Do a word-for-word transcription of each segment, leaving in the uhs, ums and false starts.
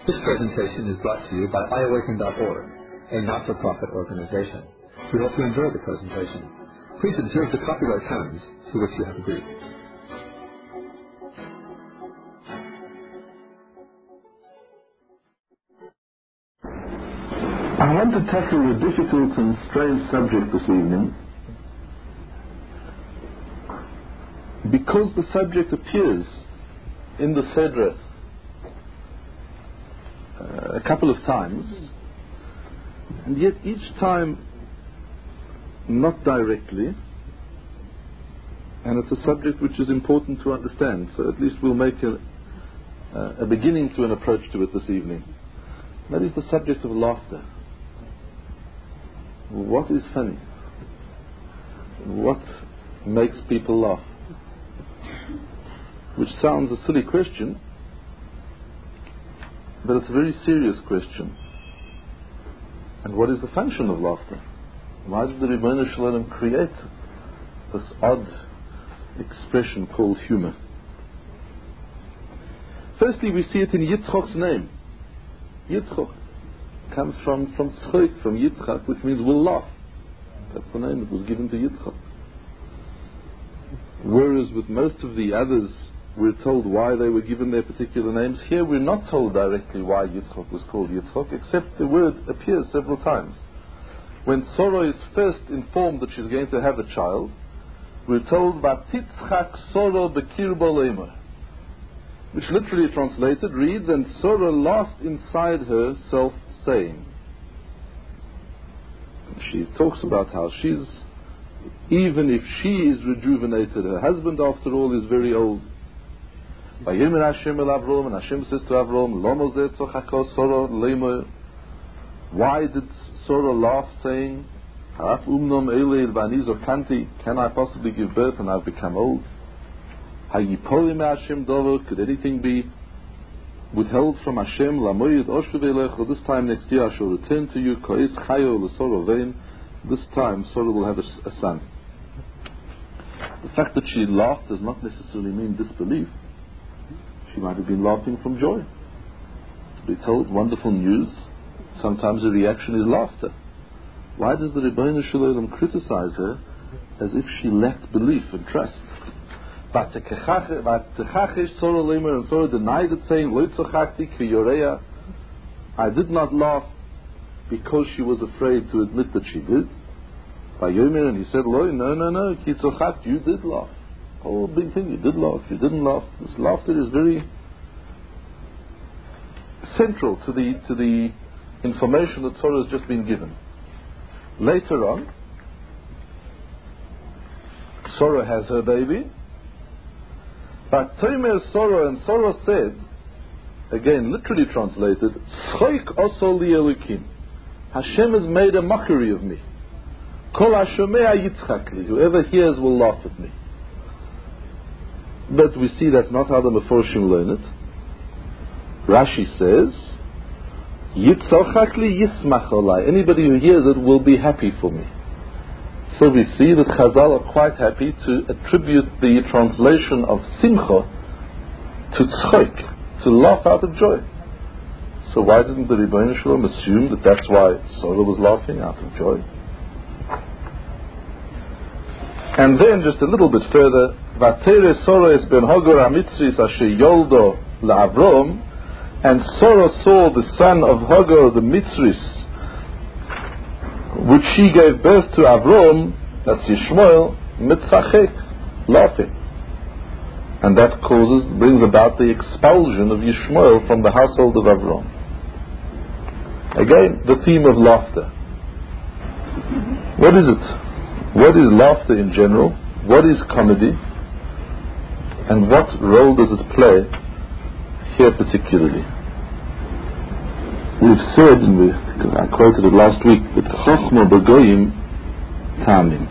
This presentation is brought to you by i awaken dot org, a not-for-profit organization. We hope you enjoy the presentation. Please observe the copyright terms to which you have agreed. I want to tackle a difficult and strange subject this evening because the subject appears in the Sedra uh, a couple of times, and yet each time not directly, and it's a subject which is important to understand, so at least we'll make a, uh, a beginning to an approach to it this evening. That is the subject of laughter. What is funny? What makes people laugh? Which sounds a silly question, but it's a very serious question. And what is the function of laughter? Why did the Rebbeinu Shalom create this odd expression called humor? Firstly, we see it in Yitzchok's name. Yitzchok comes from from tzchok, from Yitzchak, which means will laugh. That's the name that was given to Yitzchak. Whereas with most of the others, we're told why they were given their particular names. Here we're not told directly why Yitzchak was called Yitzchak, except the word appears several times. When Sarah is first informed that she's going to have a child, we're told Vatitzchak Sarah bekirbo leimer, which literally translated reads, and Sarah laughed inside herself, saying. She talks about how she's, even if she is rejuvenated, her husband after all is very old. Vayomer Hashem el Avram, and Hashem says to Avram, Lama zeh tzachaka Sarah leimer. Why did Sarah laugh, saying, Haraf umnom eleil v'ani zokanti, can I possibly give birth and I've become old? Hayipolim Hashem dover, could anything be withheld from Hashem? Lamoyed oshuvelech, this time next year I shall return to you. Kois chayo l'Sorah vein, this time Sarah will have a, a son. The fact that she laughed does not necessarily mean disbelief. She might have been laughing from joy. To be told wonderful news, sometimes the reaction is laughter. Why does the Rebbeinu Shalom criticize her as if she lacked belief and trust? But Sarah Leimer, and Sarah denied it, saying, Lo tzachakti ki yoreya, I did not laugh because she was afraid to admit that she did. By Yomer, and he said, Lo, no, no, no, ki tzachakt, you did laugh. Oh, big thing, you did laugh, you didn't laugh. This laughter is very central to the to the information that Sarah has just been given. Later on, Sarah has her baby, but Tomer Sarah, and Sarah said, again literally translated, Choik oso li Elokim, Hashem has made a mockery of me. Kol hashomea yitzchak li, whoever hears will laugh at me. But we see that's not how the Meforshim learn it. Rashi says, Yitzchak li yismach olai, anybody who hears it will be happy for me. So we see that Chazal are quite happy to attribute the translation of simcha to tzchok, to laugh out of joy. So why didn't the Rebbeinu Shalom assume that that's why Sarah was laughing out of joy? And then just a little bit further, Vatere Sarah es ben Hagar HaMitzris asher yoldo la'Avrom, and Sarah saw the son of Hagar the Mitzris, which she gave birth to Avram, that's Yishmael, mitzachek, laughing. And that causes, brings about the expulsion of Yishmael from the household of Avram. Again, the theme of laughter. What is it? What is laughter in general? What is comedy? And what role does it play here particularly? We've said, and we, I quoted it last week, that Chochma B'Goyim Tamim,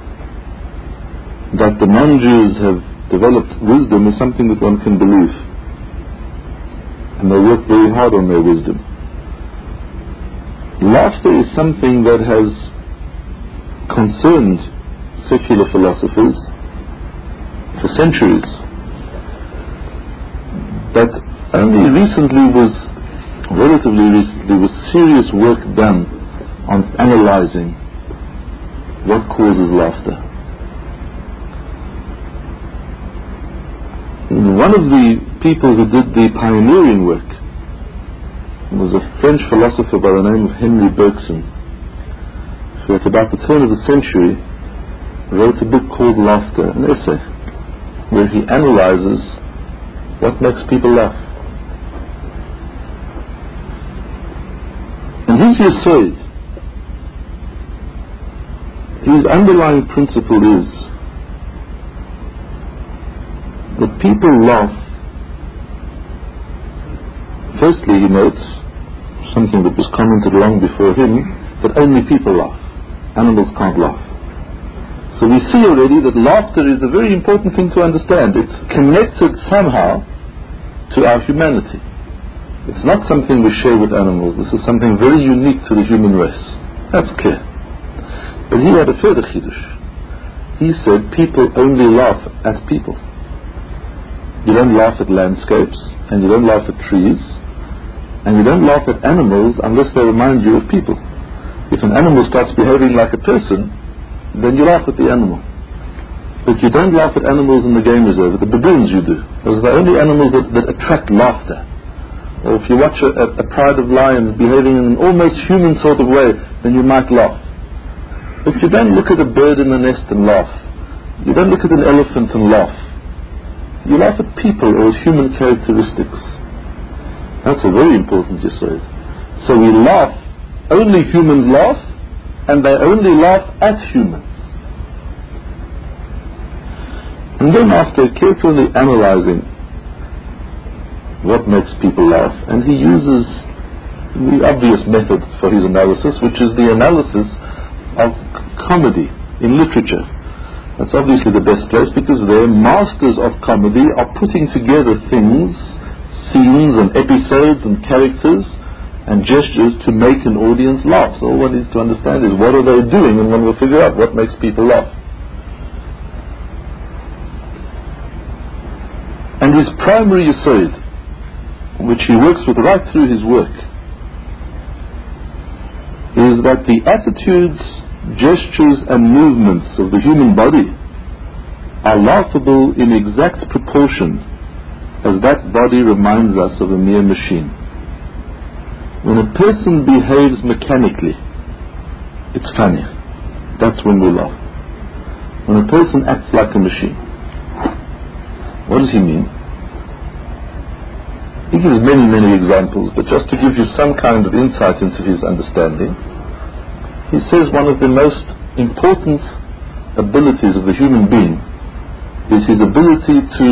that the non-Jews have developed wisdom is something that one can believe, and they work very hard on their wisdom. Laughter is something that has concerned secular philosophers for centuries, but only recently was relatively recently, there was serious work done on analyzing what causes laughter. And one of the people who did the pioneering work was a French philosopher by the name of Henry Bergson, who at about the turn of the century wrote a book called Laughter, an essay, where he analyzes what makes people laugh. And his yesod, his underlying principle is that people laugh. Firstly, he notes something that was commented long before him, that only people laugh. Animals can't laugh. So we see already that laughter is a very important thing to understand. It's connected somehow to our humanity. It's not something we share with animals. This is something very unique to the human race. That's clear. But he had a further chiddush. He said people only laugh as people. You don't laugh at landscapes, and you don't laugh at trees, and you don't laugh at animals unless they remind you of people. If an animal starts behaving like a person, then you laugh at the animal. But you don't laugh at animals in the game reserve. The baboons you do. Those are the only animals that, that attract laughter. Or if you watch a, a, a pride of lions behaving in an almost human sort of way, then you might laugh. But you don't look at a bird in the nest and laugh. You don't look at an elephant and laugh. You laugh at people or at human characteristics. That's a very important yesod. So we laugh, only humans laugh, and they only laugh at humans. And then after carefully analyzing what makes people laugh, and he uses the obvious method for his analysis, which is the analysis of comedy in literature. That's obviously the best place, because their masters of comedy are putting together things, scenes and episodes and characters and gestures to make an audience laugh. So all one needs to understand is what are they doing, and one will figure out what makes people laugh. And his primary yesod, which he works with right through his work, is that the attitudes, gestures and movements of the human body are laughable in exact proportion as that body reminds us of a mere machine. When a person behaves mechanically, it's funny. That's when we laugh. When a person acts like a machine. What does he mean? He gives many, many examples, but just to give you some kind of insight into his understanding, he says one of the most important abilities of the human being is his ability to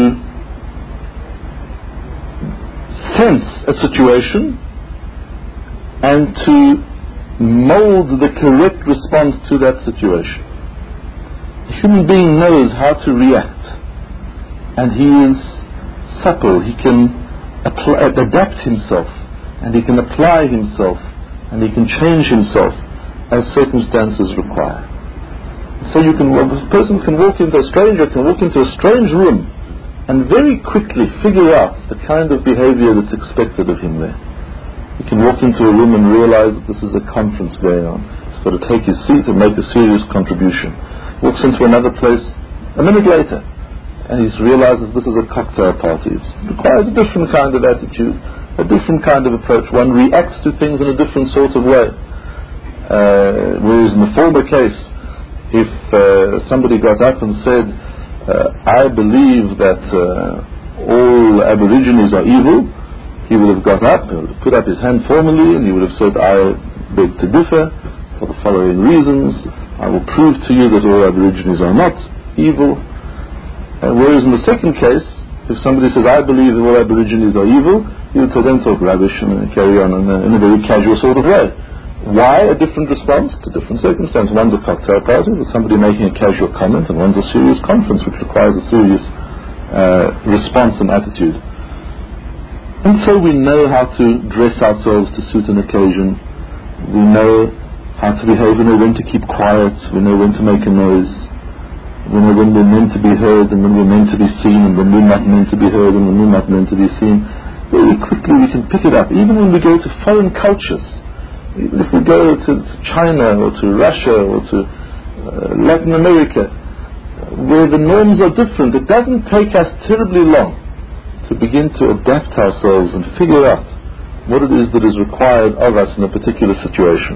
sense a situation and to mold the correct response to that situation. The human being knows how to react, and he is supple. He can apply, adapt himself, and he can apply himself, and he can change himself as circumstances require. So you can, a person can walk into a stranger can walk into a strange room and very quickly figure out the kind of behavior that's expected of him there. He can walk into a room and realize that this is a conference going on. He's got to take his seat and make a serious contribution. Walks into another place a minute later and he realizes this is a cocktail party. It requires a different kind of attitude, a different kind of approach. One reacts to things in a different sort of way. Uh, whereas in the former case, if uh, somebody got up and said, uh, I believe that uh, all Aborigines are evil, he would have got up, he would have put up his hand formally, and he would have said, I beg to differ for the following reasons. I will prove to you that all Aborigines are not evil. Uh, whereas in the second case, if somebody says, I believe that all Aborigines are evil, he would then talk rubbish and carry on in a, in a very casual sort of way. Why a different response to different circumstances? One's a cocktail party with somebody making a casual comment, and one's a serious conference which requires a serious uh, response and attitude. And so we know how to dress ourselves to suit an occasion. We know how to behave. We know when to keep quiet. We know when to make a noise. We know when we're meant to be heard and when we're meant to be seen, and when we're not meant to be heard and when we're not meant to be seen. very quickly we can pick it up, even when we go to foreign cultures. Even if we go to, to China or to Russia or to uh, Latin America, where the norms are different, it doesn't take us terribly long to begin to adapt ourselves and figure out what it is that is required of us in a particular situation.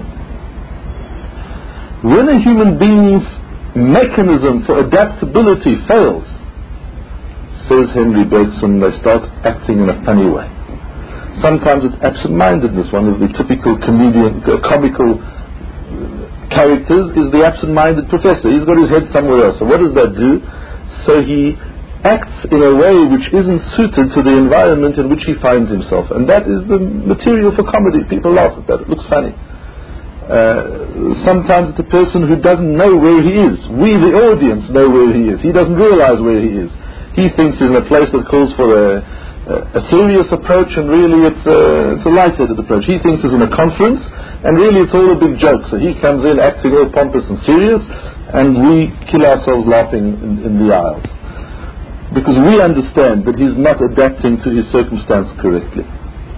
When a human being's mechanism for adaptability fails, says Henry Bergson, they start acting in a funny way. Sometimes it's absent-mindedness. One of the typical comedian, uh, comical characters is the absent-minded professor. He's got his head somewhere else. So what does that do? So he acts in a way which isn't suited to the environment in which he finds himself. And that is the material for comedy. People laugh at that. It looks funny. Uh, sometimes it's a person who doesn't know where he is. We, the audience, know where he is. He doesn't realize where he is. He thinks he's in a place that calls for a a serious approach, and really it's a, it's a light-headed approach. He thinks he's in a conference, and really it's all a big joke. So he comes in acting all pompous and serious, and we kill ourselves laughing in, in the aisles. Because we understand that he's not adapting to his circumstance correctly.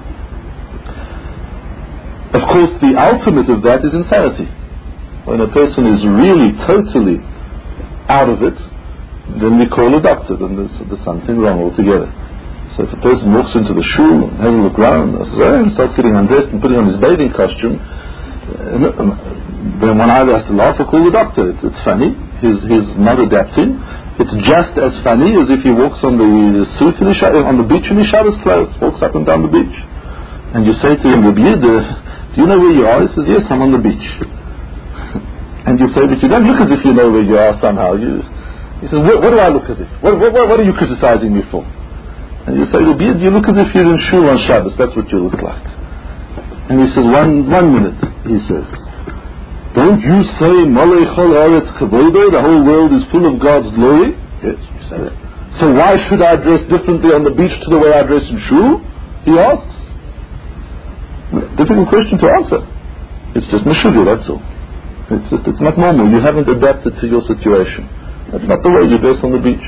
Of course, the ultimate of that is insanity. When a person is really totally out of it, then we call a doctor, then there's, there's something wrong altogether. So if a person walks into the shul and has a look around and says, oh, and starts getting undressed and putting on his bathing costume, uh, then one either has to laugh or call the doctor. It's, it's funny. He's, he's not adapting. It's just as funny as if he walks on the suit in his, on the beach in his Shabbos clothes, walks up and down the beach. And you say to him, Rabbi Yid, uh, do you know where you are? He says, yes, I'm on the beach. And you say, but you don't look as if you know where you are somehow. You, he says, what, what do I look as if? What, what, what are you criticizing me for? And you say, Rabbi Yid, you look as if you're in shul on Shabbos. That's what you look like. And he says, one, one minute, he says, don't you say, Malei Chol Haaretz Kavodo, the whole world is full of God's glory? Yes, you say that. So why should I dress differently on the beach to the way I dress in shul? He asks. Difficult question to answer. It's just Meshuggah, that's all. It's just, it's not normal. You haven't adapted to your situation. That's not the way you dress on the beach.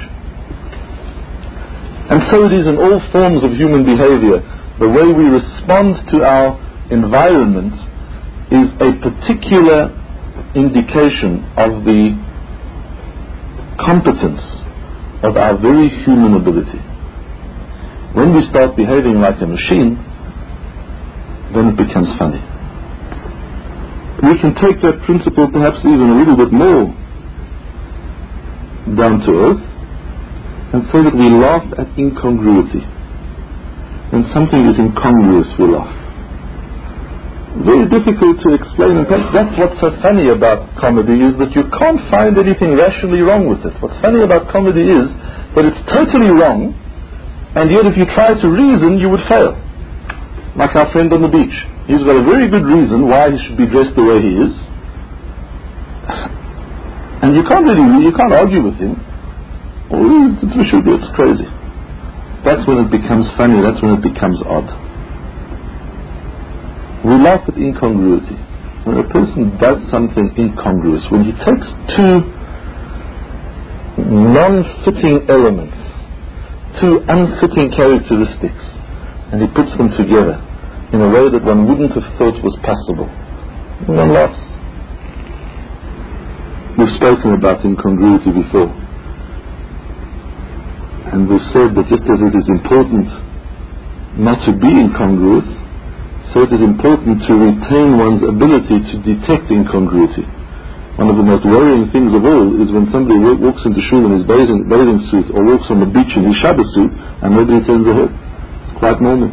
And so it is in all forms of human behavior. The way we respond to our environment is a particular indication of the competence of our very human ability. When we start behaving like a machine, then it becomes funny. We can take that principle perhaps even a little bit more down to earth, and say that we laugh at incongruity. When something is incongruous, we laugh. Very difficult to explain, and that's what's so funny about comedy, is that you can't find anything rationally wrong with it. What's funny about comedy is that it's totally wrong, and yet if you try to reason, you would fail. Like our friend on the beach. He's got a very good reason why he should be dressed the way he is, and you can't really, you can't argue with him. Oh, it's Meshuggah, it's crazy. That's when it becomes funny, that's when it becomes odd. We laugh at incongruity. When a person does something incongruous, when he takes two non-fitting elements, two unfitting characteristics, and he puts them together in a way that one wouldn't have thought was possible, one laughs. We've spoken about incongruity before. And we've said that just as it is important not to be incongruous, so it is important to retain one's ability to detect incongruity. One of the most worrying things of all is when somebody walks into shul in his bathing, bathing suit, or walks on the beach in his Shabbos suit, and nobody turns their head. It's quite normal.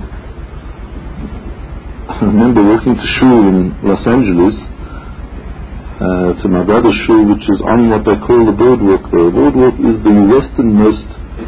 I remember walking to shul in Los Angeles, uh, to my brother's shul, which is on what they call the boardwalk there. The boardwalk is the westernmost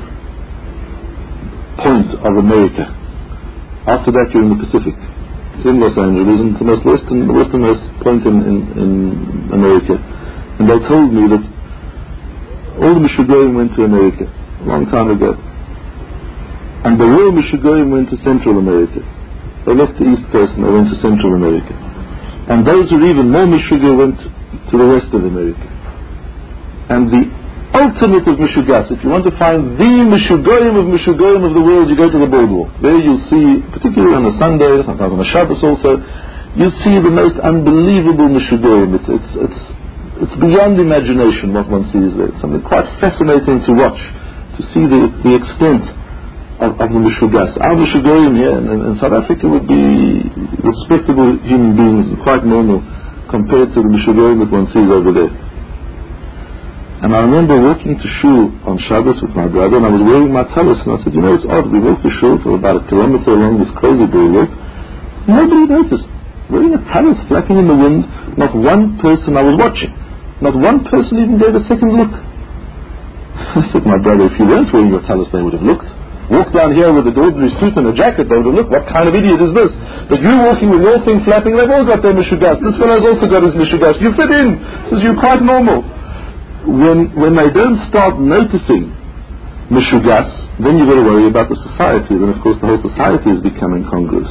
point of America. After that you're in the Pacific. It's in Los Angeles, and it's the most western, the westernmost point in, in, in America. And they told me that all the Meshuggahim went to America a long time ago. And the real Meshuggahim went to Central America. They left the East Coast and they went to Central America. And those who are even more Meshuggah went to the rest of America. And the ultimate of Mishugas. If you want to find the Mishugoyim of Mishugoyim of the world, you go to the boardwalk. There you'll see, particularly on a Sunday, sometimes on a Shabbos also, you see the most unbelievable Mishugoyim. It's, it's, it's, it's beyond imagination what one sees there. It's something quite fascinating to watch, to see the, the extent of, of the Mishugas. Our Mishugoyim here in, in South Africa would be respectable human beings and quite normal compared to the Mishugoyim that one sees over there. And I remember walking to shul on Shabbos with my brother, and I was wearing my tallis, and I said, you know, it's odd, we walked to shul for about a kilometer along this crazy boardwalk. Nobody noticed. Wearing a tallis flapping in the wind, not one person I was watching. Not one person even gave a second look. I said, my brother, if you weren't wearing your tallis, they would have looked. Walk down here with a ordinary suit and a jacket, they would have looked, what kind of idiot is this? But you walking with your thing flapping, they've all got their mishugas. This fellow's also got his mishugas. You fit in, because you're quite normal. When when they don't start noticing mishugas, then you've got to worry about the society. Then of course the whole society is becoming incongruous.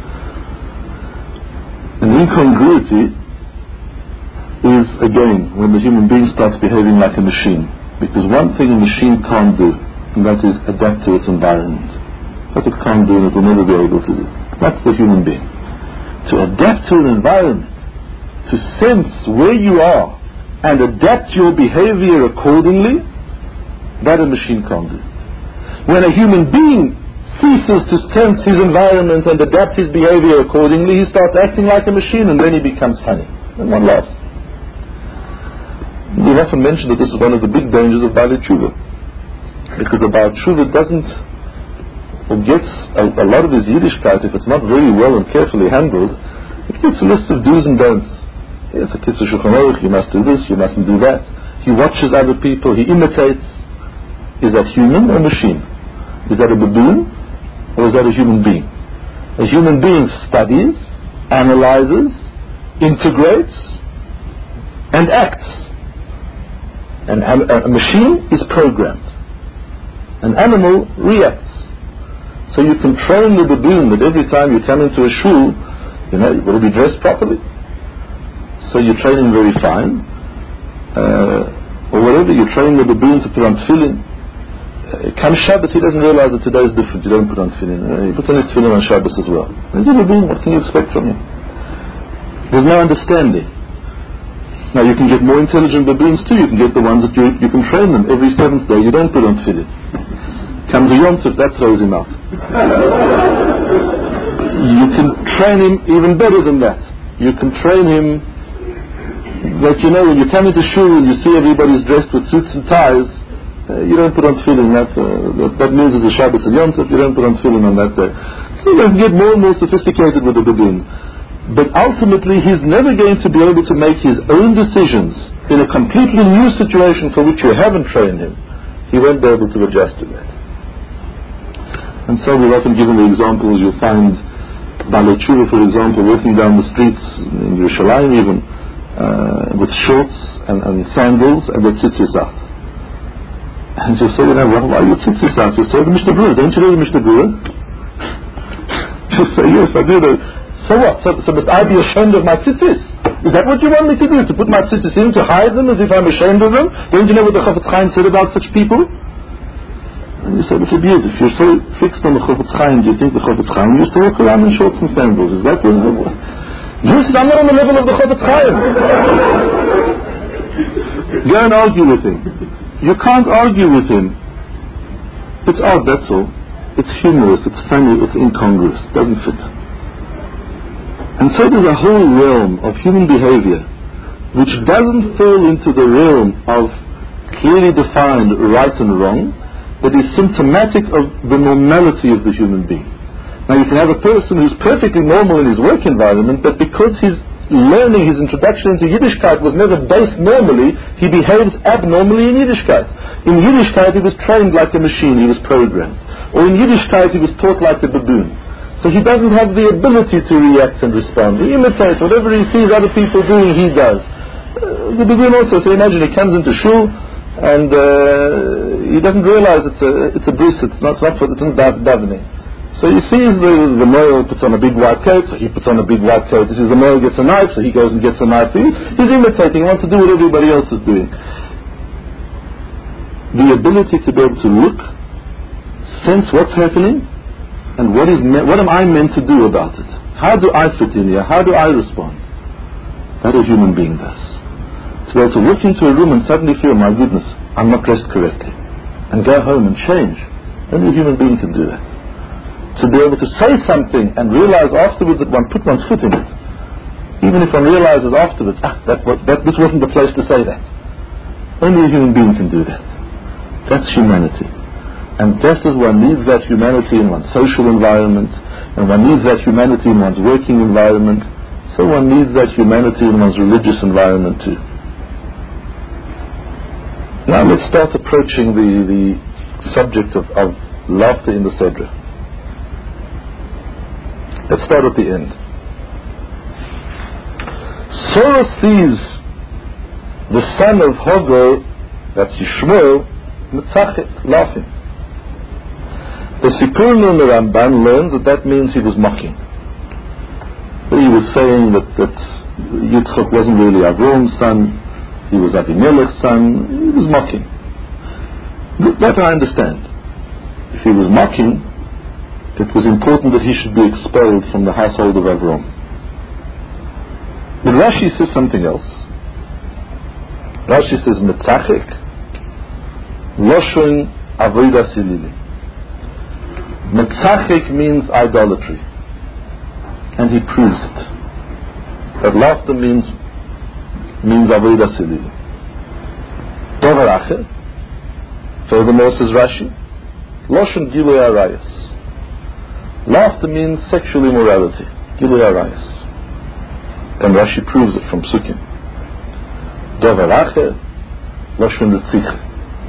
And incongruity is, again, when the human being starts behaving like a machine. Because one thing a machine can't do, and that is adapt to its environment. What it can't do and it will never be able to do. That's the human being. To adapt to an environment, to sense where you are, and adapt your behavior accordingly, that a machine can't do. When a human being ceases to sense his environment and adapt his behavior accordingly, he starts acting like a machine, and then he becomes funny. And one laughs. We've often mentioned that this is one of the big dangers of Baalei Tshuva. Because a Baal Tshuva doesn't, or gets a, a lot of his Yiddishkeit, if it's not very well and carefully handled, it gets a list of do's and don'ts. It's a Kitzur Shulchan Aruch, you must do this, you mustn't do that. He watches other people, he imitates. Is that human or machine? Is that a baboon or is that a human being? A human being studies, analyzes, integrates, and acts. And a, a machine is programmed. An animal reacts. So you can train the baboon that every time you come into a shul, you know, you've got to be dressed properly. So you train him very fine, uh, or whatever, you train the baboon to put on tefillin. Uh, come Shabbos, he doesn't realize that today is different, you don't put on tefillin. Uh, he puts on his tefillin on Shabbos as well. He's a baboon, what can you expect from him? There's no understanding. Now you can get more intelligent baboons too, you can get the ones that you, you can train them. Every seventh day you don't put on tefillin. Comes a Yom Tov, that throws him out. You can train him even better than that. You can train him that, you know, when you come into shul and you see everybody's dressed with suits and ties, uh, you don't put on tefillin. That, uh, that, that means it's a Shabbos and Yom Tov, you don't put on tefillin on that day. So you get more and more sophisticated with the baboon. But ultimately he's never going to be able to make his own decisions in a completely new situation for which you haven't trained him. He won't be able to adjust to that. And so we've often given the examples. You'll find Baalei Tshuva, for example, walking down the streets in Yerushalayim even, Uh, with shorts and, and sandals and with tzitzis out. And you say, you know, well, why are you tzitzis out? You say, the Mishnah Berurah, don't you know the Mishnah Berurah? You say, yes, I do know. So what? So, so must I be ashamed of my tzitzis? Is that what you want me to do? To put my tzitzis in, to hide them as if I'm ashamed of them? Don't you know what the Chofetz Chaim said about such people? And you say, but if you're so fixed on the Chofetz Chaim, do you think the Chofetz Chaim used to walk around in shorts and sandals? Is that what? You said, I'm not on the level of the Chofetz Chaim. Go and argue with him. You can't argue with him. It's odd, that's all. It's humorous, it's funny, it's incongruous. It doesn't fit. And so there's a whole realm of human behavior which doesn't fall into the realm of clearly defined right and wrong, but is symptomatic of the normality of the human being. Now you can have a person who's perfectly normal in his work environment, but because his learning, his introduction into Yiddishkeit was never based normally, he behaves abnormally in Yiddishkeit. In Yiddishkeit he was trained like a machine, he was programmed. Or in Yiddishkeit he was taught like a baboon. So he doesn't have the ability to react and respond. He imitates whatever he sees other people doing, he does. Uh, the baboon also, so imagine he comes into shul and uh, he doesn't realize it's a, it's a bris, it's not, it's not for, it's not davening. So he sees the, the male puts on a big white coat, so he puts on a big white coat. He sees the male gets a knife, so he goes and gets a knife. He, he's imitating, he wants to do what everybody else is doing. the ability to be able to look, sense what's happening, and what is me- what am I meant to do about it? How do I fit in here? How do I respond? That a human being does. To be able to look into a room and suddenly feel, my goodness, I'm not dressed correctly, and go home and change. Only a human being can do that. To be able to say something and realize afterwards that one put one's foot in it, even if one realizes afterwards, ah, that, that this wasn't the place to say that. Only a human being can do that. That's humanity. And just as one needs that humanity in one's social environment, and one needs that humanity in one's working environment, so one needs that humanity in one's religious environment too. Now let's start approaching the, the subject of, of laughter in the Sedra. Let's start at the end. Sarah sees the son of Hagar, that's Yishmael, Mitzachek, laughing. The Sipur in the Ramban learns that that means he was mocking. He was saying that, that Yitzchak wasn't really Avram's son, he was Avimelech's son, he was mocking. That I understand. If he was mocking, it was important that he should be expelled from the household of Avram. But Rashi says something else. Rashi says, Mitzachek, Loshon Avodas Ilili. Mitzachek means idolatry. And he proves it. That laughter means means Avodas Ilili. Dover Acher, furthermore says Rashi, Loshon Gilui Arayas. Laughter means sexual immorality. Gilui Arayas. And Rashi proves it from Psukim. Dover Acher, Loshon Ritzicha.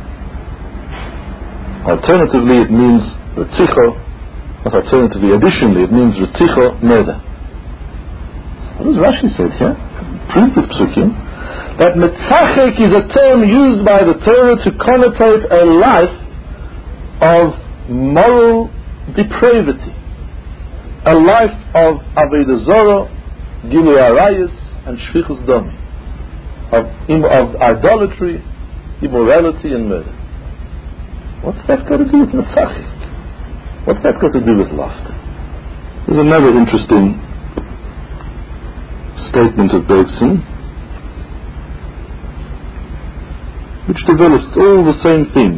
Alternatively, it means Ritzicha. Not alternatively, additionally, it means Ritzicha, murder. What does Rashi say here? Proof with Psukim that Mitzachek is a term used by the Torah to connotate a life of moral depravity, a life of Avodah Zarah, Gilui Arayas, and Shfichus Dami, of, of idolatry, immorality, and murder. What's that got to do with Mitzachek? What's that got to do with laughter? There's another interesting statement of Bergson, which develops all the same theme.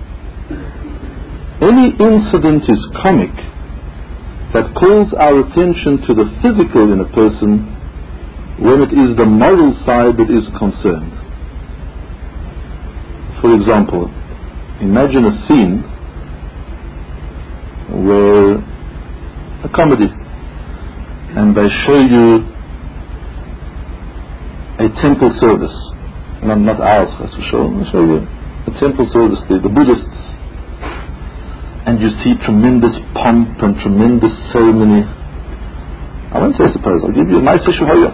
Any incident is comic that calls our attention to the physical in a person when it is the moral side that is concerned. For example, imagine a scene where a comedy, and they show you a temple service, not, not ours, that's for sure. They show you a temple service, the, the Buddhists, and you see tremendous pomp and tremendous ceremony. I won't say suppose, I'll give you a nice Shuvaya.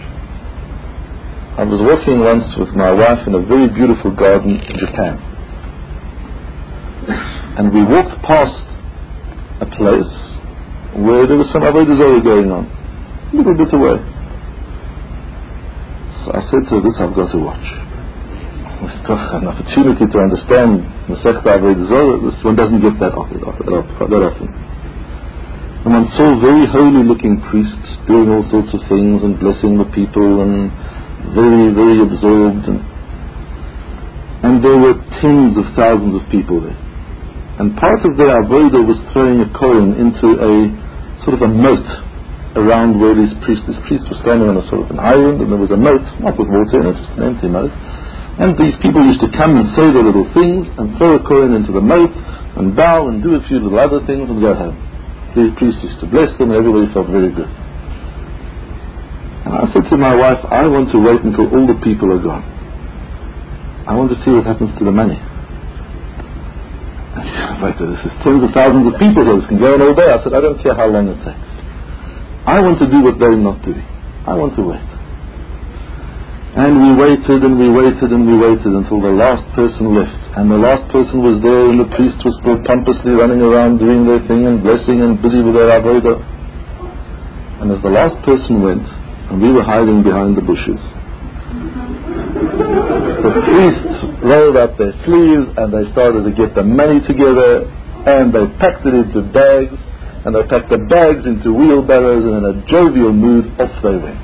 I was walking once with my wife in a very beautiful garden in Japan, and we walked past a place where there was some Avodah Zarah going on, a little bit away. So I said to her, this I've got to watch. It's an opportunity to understand the Masechta Avodah Zarah. This one doesn't get that often. That often. And one saw very holy looking priests doing all sorts of things and blessing the people and very, very absorbed. And, and there were tens of thousands of people there. And part of their avodah was throwing a coin into a sort of a moat around where these priests, these priests were standing on a sort of an island, and there was a moat, not with water in it, just an empty moat. And these people used to come and say their little things and throw a coin into the moat and bow and do a few little other things and go home. These priests used to bless them and everybody felt very good. And I said to my wife, I want to wait until all the people are gone. I want to see what happens to the money. Wait, this is tens of thousands of people here. This can go on all day. I said, I don't care how long it takes. I want to do what they're not doing. I want to wait. And we waited and we waited and we waited until the last person left. And the last person was there and the priest was still pompously running around doing their thing and blessing and busy with their avodah. And as the last person went, and we were hiding behind the bushes, the priests rolled up their sleeves and they started to get the money together, and they packed it into bags, and they packed the bags into wheelbarrows, and in a jovial mood, off they went.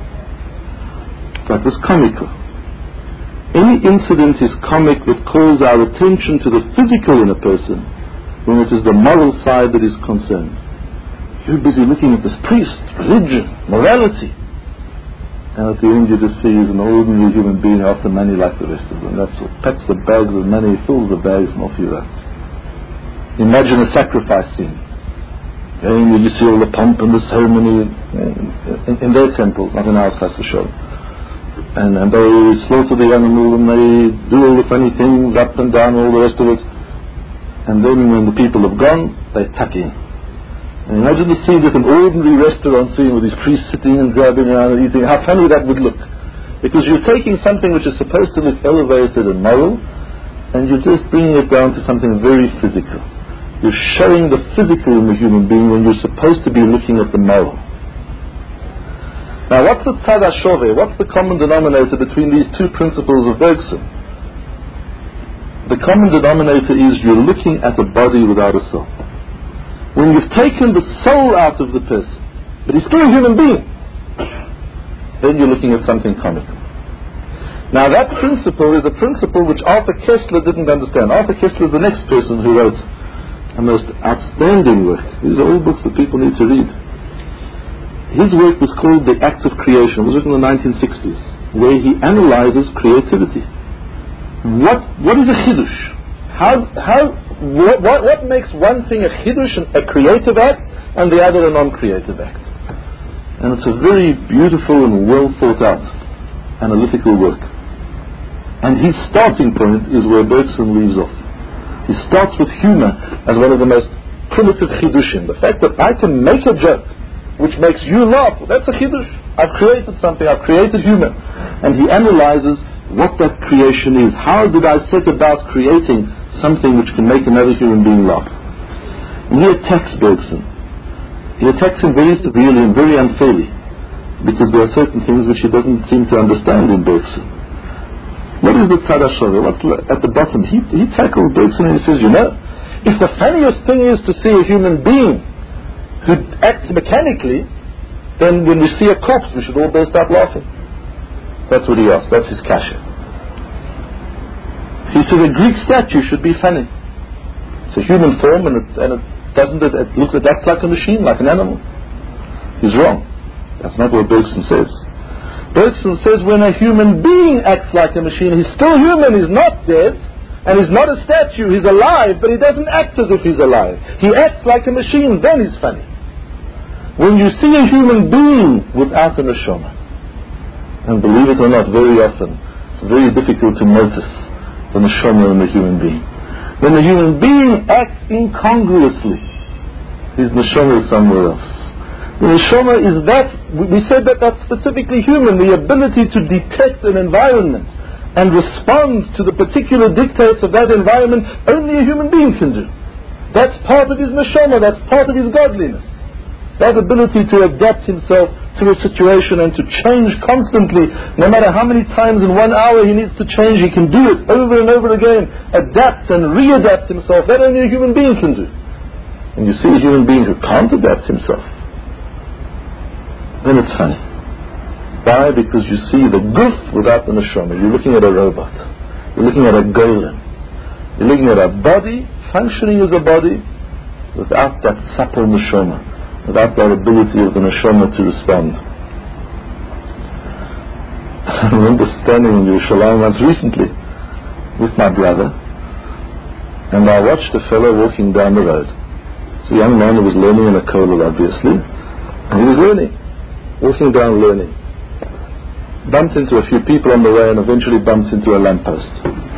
That was comical. Any incident is comic that calls our attention to the physical in a person when it is the moral side that is concerned. You're busy looking at this priest, religion, morality, and at the end you just see he's an ordinary human being after money like the rest of them. That's all. Packs the bags of money, fills the bags, and off you run. Imagine a sacrifice scene. And you see all the pomp and the ceremony in, in their temples, not in ours, that's for sure. And, and they slaughter the animal and they do all the funny things up and down, all the rest of it. And then when the people have gone, they tuck in. And imagine the scene at an ordinary restaurant scene with these priests sitting and grabbing around and eating. How funny that would look. Because you're taking something which is supposed to look elevated and moral, and you're just bringing it down to something very physical. You're showing the physical in the human being when you're supposed to be looking at the moral. Now what's the tzad hashove? What's the common denominator between these two principles of Bergson? The common denominator is you're looking at a body without a soul. When you've taken the soul out of the person, but he's still a human being, then you're looking at something comical. Now that principle is a principle which Arthur Koestler didn't understand. Arthur Koestler is the next person who wrote a most outstanding work. These are all books that people need to read. His work was called The Act of Creation. It was written in the nineteen sixties, where he analyzes creativity. What what is a chidush? How how what, what what makes one thing a chidush, a creative act, and the other a non-creative act? And it's a very beautiful and well thought out analytical work. And his starting point is where Bergson leaves off. He starts with humor as one of the most primitive chidushim. The fact that I can make a joke which makes you laugh, that's a chidush. I've created something, I've created humor. And he analyzes what that creation is. How did I set about creating something which can make another human being laugh? And he attacks Bergson. He attacks him very severely and very unfairly, because there are certain things which he doesn't seem to understand in Bergson. What is the tzad hashove? What's at the bottom? He, he tackles Bergson and he says, you know, if the funniest thing is to see a human being who acts mechanically, then when we see a corpse we should all burst out laughing. That's what he asks. That's his kasha. He said a Greek statue should be funny. It's a human form, and it, and it doesn't it, it looks it acts like a machine, like an animal. He's wrong. That's not what Bergson says. Bergson says when a human being acts like a machine, he's still human, he's not dead, and he's not a statue, he's alive, but he doesn't act as if he's alive. He acts like a machine, then he's funny. When you see a human being without a neshama, and believe it or not, very often, it's very difficult to notice the neshama in the human being. When the human being acts incongruously, his neshama is somewhere else. The neshama is that, we said that that's specifically human, the ability to detect an environment and respond to the particular dictates of that environment, only a human being can do. That's part of his neshama, that's part of his godliness. That ability to adapt himself to a situation and to change constantly, no matter how many times in one hour he needs to change, he can do it over and over again, adapt and readapt himself. That only a human being can do. And you see a human being who can't adapt himself, then it's funny. Why? Because you see the guf without the neshama. You're looking at a robot. You're looking at a golem. You're looking at a body functioning as a body without that supple neshama, without that ability of the neshama to respond. I remember standing in Yerushalayim once recently with my brother, and I watched a fellow walking down the road. It's a young man who was learning in a kollel, obviously, and he was learning, walking down learning. Bumped into a few people on the way and eventually bumped into a lamppost.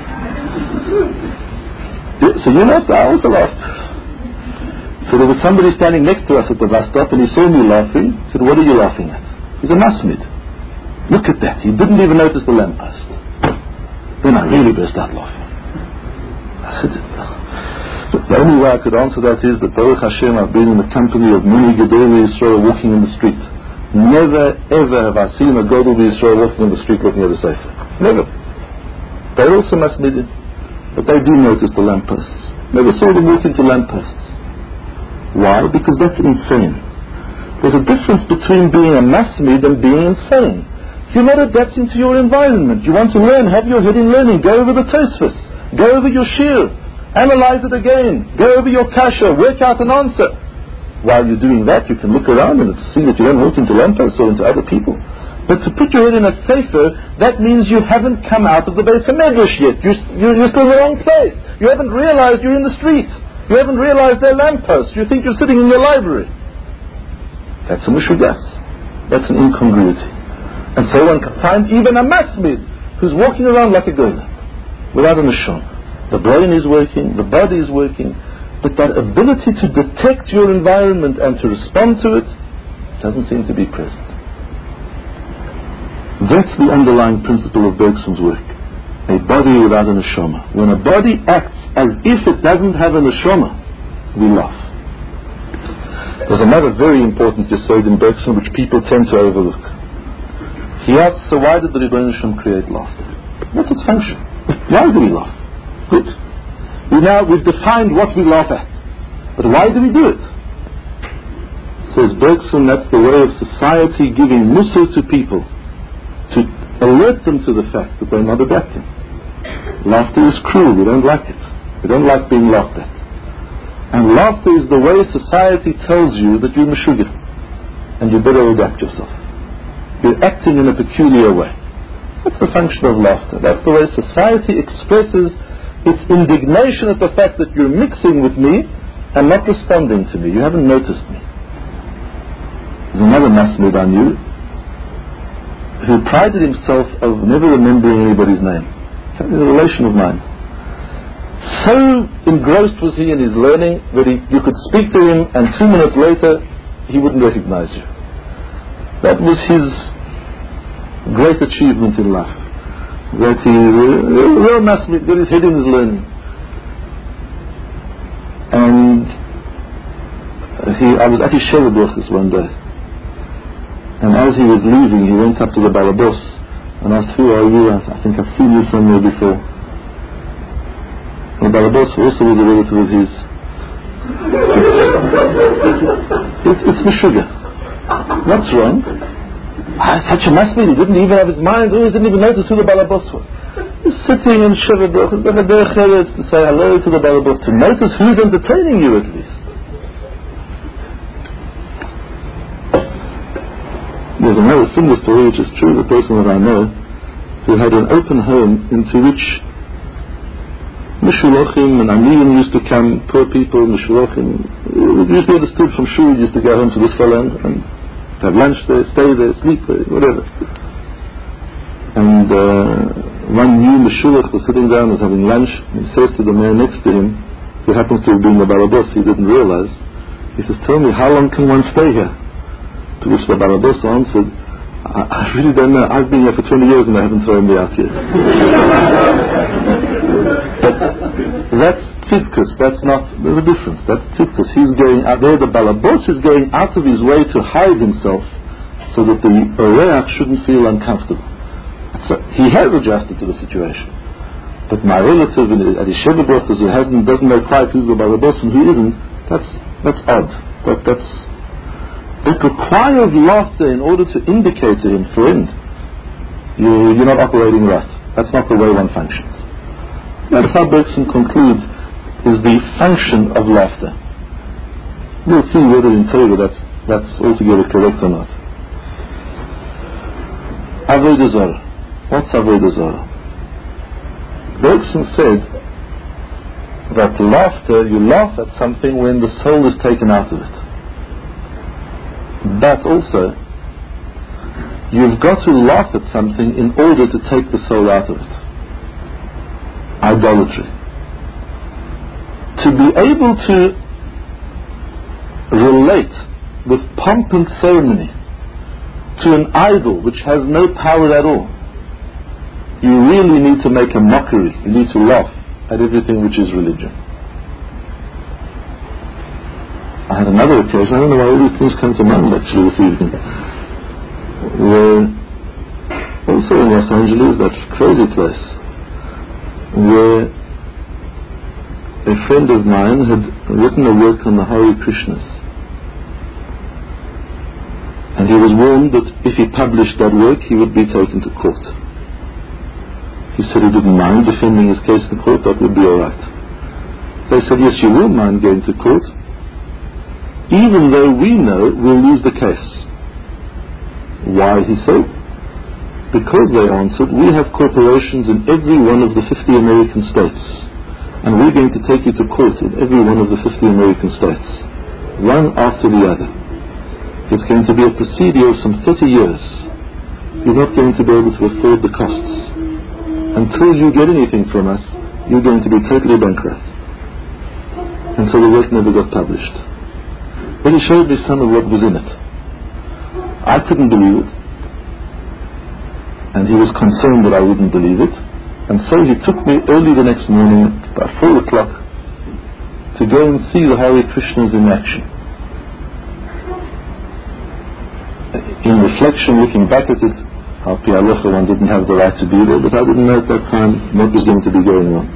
So you laughed, I also laughed. So there was somebody standing next to us at the bus stop and he saw me laughing. He said, "What are you laughing at?" He's a masmid. Look at that. He didn't even notice the lamppost. Then I really burst out laughing. I said, the only way I could answer that is that Baruch Hashem, I've been in the company of many Gedolei Yisrael walking in the street. Never ever have I seen a Gedolei Yisrael walking in the street looking at a sefer. Never. They're also masmidim, but they do notice the lampposts. Never saw them walk into lampposts. Why? Because that's insane. There's a difference between being a masmid and being insane. You're not adapting to your environment. You want to learn, have your head in learning. Go over the Tosfos. Go over your shir. Analyze it again. Go over your kasha. Work out an answer. While you're doing that, you can look around and see that you don't walk into lampposts or into other people. But to put your head in a sefer, that means you haven't come out of the Beis HaMedrash yet. You're, you're still in the wrong place. You haven't realized you're in the street. You haven't realized they're lampposts. You think you're sitting in your library. That's a mishugas. That's an incongruity. And so one can find even a masmid who's walking around like a girl without a neshama. The brain is working, the body is working, but that ability to detect your environment and to respond to it doesn't seem to be present. That's the underlying principle of Bergson's work. A body without a neshama. When a body acts as if it doesn't have a neshama, we laugh. There's another very important yesod in Bergson which people tend to overlook. He asks, so why did the Rebbeinu Shem create laughter? What's its function? Why do we laugh? Good. We now, we've defined what we laugh at. But why do we do it? Says Bergson, that's the way of society giving mussar to people, to alert them to the fact that they're not adapting. Laughter is cruel, we don't like it. We don't like being laughed at. And laughter is the way society tells you that you're meshugah and you better adapt yourself. You're acting in a peculiar way. That's the function of laughter. That's the way society expresses its indignation at the fact that you're mixing with me and not responding to me. You haven't noticed me. There's another masmid I knew who prided himself of never remembering anybody's name. He's a relation of mine. So engrossed was he in his learning that he, you could speak to him and two minutes later he wouldn't recognize you. That was his great achievement in life. That he real masmid, got his head in his learning. And he, I was at his Sheva Brachos one day. And as he was leaving, he went up to the Balabos and asked, who are you? I think I've seen you somewhere before. And the Balabos also was a relative of his. It's, it's Meshuggah. What's wrong? Ah, such a masmid, he didn't even have his mind, oh, he didn't even notice who the Balabos was. He's sitting in Sheva Brachos, to say hello to the Balabos, to notice who's entertaining you at least. There's another similar story which is true of a person that I know who had an open home into which Mishulachim and Amiyim used to come, poor people, Mishulachim, it used to be understood from shul, used to go home to this fellow and, and have lunch there, stay there, sleep there, whatever. And uh, one new Mishulach was sitting down, was having lunch, and he says to the man next to him, who happens to have been the Balabos, he didn't realize, he says, tell me, how long can one stay here? To which the Balabos answered, I, I really don't know, I've been here for twenty years and they haven't thrown me out yet. But that's tzidkus, that's not, there's a difference, that's tzidkus. He's going out there, the Balabos is going out of his way to hide himself so that the oreach shouldn't feel uncomfortable. So he has adjusted to the situation. But my relative at his Sheva Brachos who hasn't, doesn't know quite who's the Balabos and who isn't, that's, that's odd. That, that's, it requires laughter in order to indicate to him, friend, you, you're not operating right. That's not the way one functions. That's how Bergson concludes is the function of laughter. We'll see whether in Torah that's, that's altogether correct or not. Avodah Zarah. What's Avodah Zarah? Bergson said that laughter, you laugh at something when the soul is taken out of it. But also, you've got to laugh at something in order to take the soul out of it. Idolatry. To be able to relate with pomp and ceremony to an idol which has no power at all, you really need to make a mockery. You need to laugh at everything which is religion. I had another occasion, I don't know why all these things come to mind actually this evening, where also in Los Angeles, that crazy place, where a friend of mine had written a work on the Hare Krishnas, and he was warned that if he published that work he would be taken to court. He said he didn't mind defending his case in court, that would be alright. They said, yes, you will mind going to court, even though we know we'll lose the case. Why, he said? Because, they answered, we have corporations in every one of the fifty American states, and we're going to take you to court in every one of the fifty American states, one after the other. It's going to be a procedure of some thirty years. You're not going to be able to afford the costs. Until you get anything from us, you're going to be totally bankrupt. And so the work never got published. But he showed me some of what was in it. I couldn't believe it, and he was concerned that I wouldn't believe it, and so he took me early the next morning, about four o'clock, to go and see the Hare Krishnas in action. In reflection, looking back at it, Al Pi Halacha, one didn't have the right to be there, but I didn't know at that time what was going to be going on.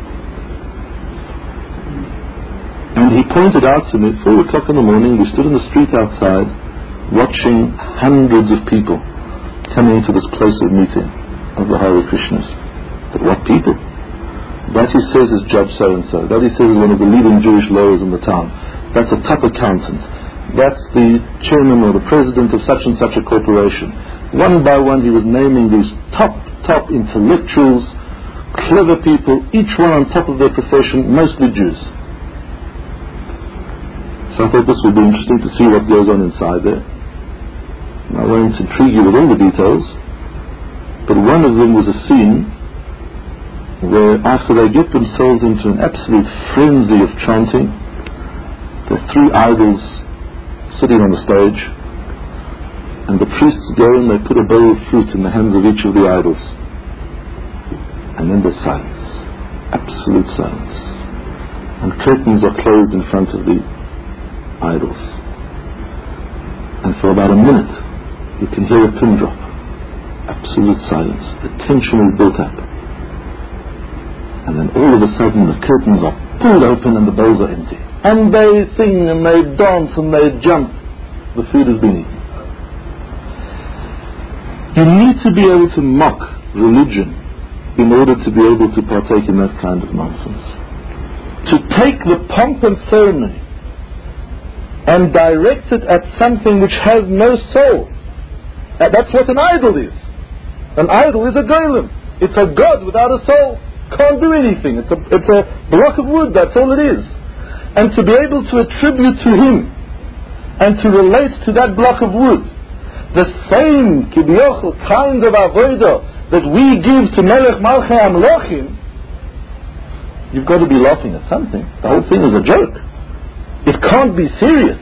And he pointed out to me, four o'clock in the morning, we stood in the street outside, watching hundreds of people coming into this place of meeting of the Hare Krishnas. But what people? That, he says, is Judge so-and-so. That, he says, is one of the leading Jewish lawyers in the town. That's a top accountant. That's the chairman or the president of such and such a corporation. One by one he was naming these top, top intellectuals, clever people, each one on top of their profession, mostly Jews. So I thought this would be interesting to see what goes on inside there. I won't intrigue you with all the details, but one of them was a scene where, after they get themselves into an absolute frenzy of chanting, there are three idols sitting on the stage, and the priests go and they put a bowl of fruit in the hands of each of the idols, and then there's silence, absolute silence, and curtains are closed in front of the idols, and for about a minute you can hear a pin drop, absolute silence, the tension is built up, and then all of a sudden the curtains are pulled open and the bowls are empty, and they sing and they dance and they jump. The food has been eaten. You need to be able to mock religion in order to be able to partake in that kind of nonsense. To take the pomp and ceremony and direct it at something which has no soul. Uh, that's what an idol is. An idol is a golem. It's a god without a soul. Can't do anything. It's a, it's a block of wood, that's all it is. And to be able to attribute to him and to relate to that block of wood the same kibyochel kind of avodah that we give to Melech Malchei Amlochim, you've got to be laughing at something. The whole thing is a joke. It can't be serious.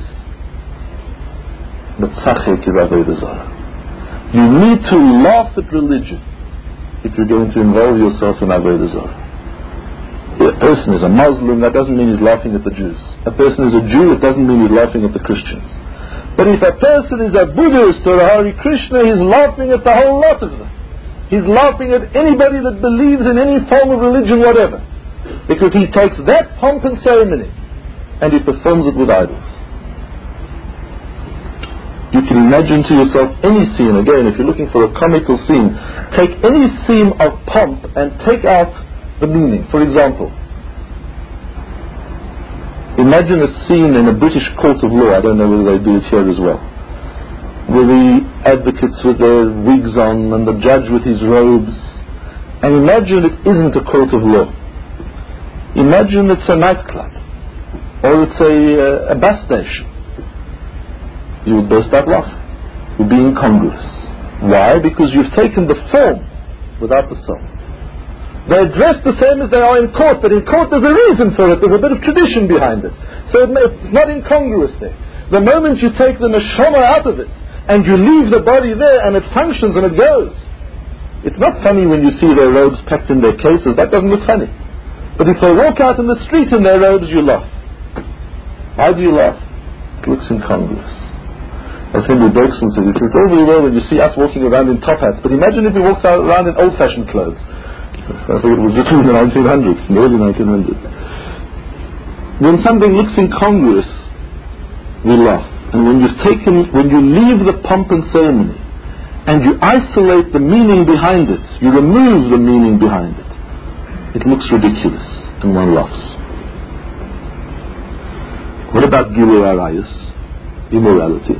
But tzachek is avodah zarah. You need to laugh at religion if you're going to involve yourself in avodah zarah. If a person is a Muslim, that doesn't mean he's laughing at the Jews. A person is a Jew, it doesn't mean he's laughing at the Christians. But if a person is a Buddhist or a Hare Krishna, he's laughing at the whole lot of them. He's laughing at anybody that believes in any form of religion whatever. Because he takes that pomp and ceremony and he performs it with idols. You can imagine to yourself any scene, again, if you're looking for a comical scene, take any scene of pomp and take out the meaning. For example, imagine a scene in a British court of law, I don't know whether they do it here as well, with the advocates with their wigs on and the judge with his robes, and imagine it isn't a court of law. Imagine it's a nightclub, or it's a, uh, a bus station. You would burst out laughing. You'd be incongruous. Why? Because you've taken the form without the soul. They're dressed the same as they are in court, but in court there's a reason for it. There's a bit of tradition behind it. So it's not incongruous there. The moment you take the neshama out of it, and you leave the body there, and it functions and it goes. It's not funny when you see their robes packed in their cases. That doesn't look funny. But if they walk out in the street in their robes, you laugh. How do you laugh? It looks incongruous. As Henry Bergson says, he says, it's all very well when you see us walking around in top hats, but imagine if we walked around in old-fashioned clothes. I think it was between the nineteen hundreds, the early nineteen hundreds. When something looks incongruous, we laugh. And when you've taken, when you leave the pomp and ceremony, and you isolate the meaning behind it, you remove the meaning behind it, it looks ridiculous, and one laughs. What about Gilui Arayos? Immorality.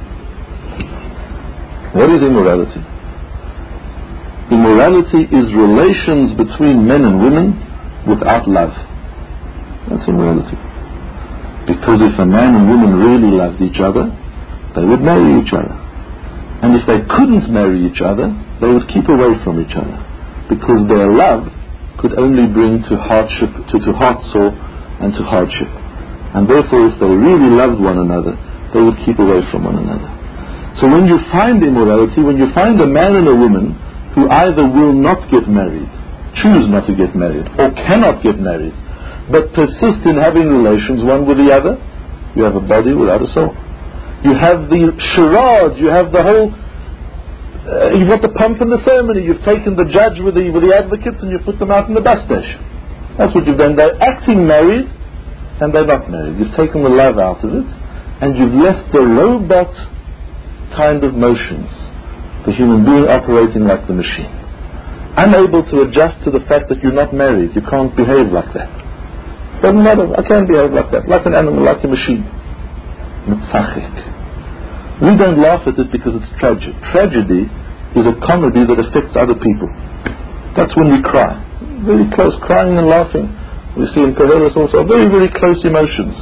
What is immorality? Immorality is relations between men and women without love. That's immorality. Because if a man and woman really loved each other, they would marry each other. And if they couldn't marry each other, they would keep away from each other. Because their love could only bring to hardship, to, to heartsore and to hardship. And therefore, if they really loved one another, they would keep away from one another. So when you find immorality, when you find a man and a woman who either will not get married, choose not to get married, or cannot get married, but persist in having relations one with the other, you have a body without a soul. You have the charade, you have the whole, uh, you've got the pomp and the ceremony, you've taken the judge with the, with the advocates and you've put them out in the bus station. That's what you've done. They're acting married and they're not married. You've taken the love out of it and you've left the robot kind of motions, the human being operating like the machine, unable to adjust to the fact that you're not married. You can't behave like that. Doesn't matter, I can't behave like that, like an animal, like a machine. Mitzachik. We don't laugh at it because it's tragic. Tragedy is a comedy that affects other people. That's when we cry. Very close, crying and laughing. We see in Koheles also very, very close emotions.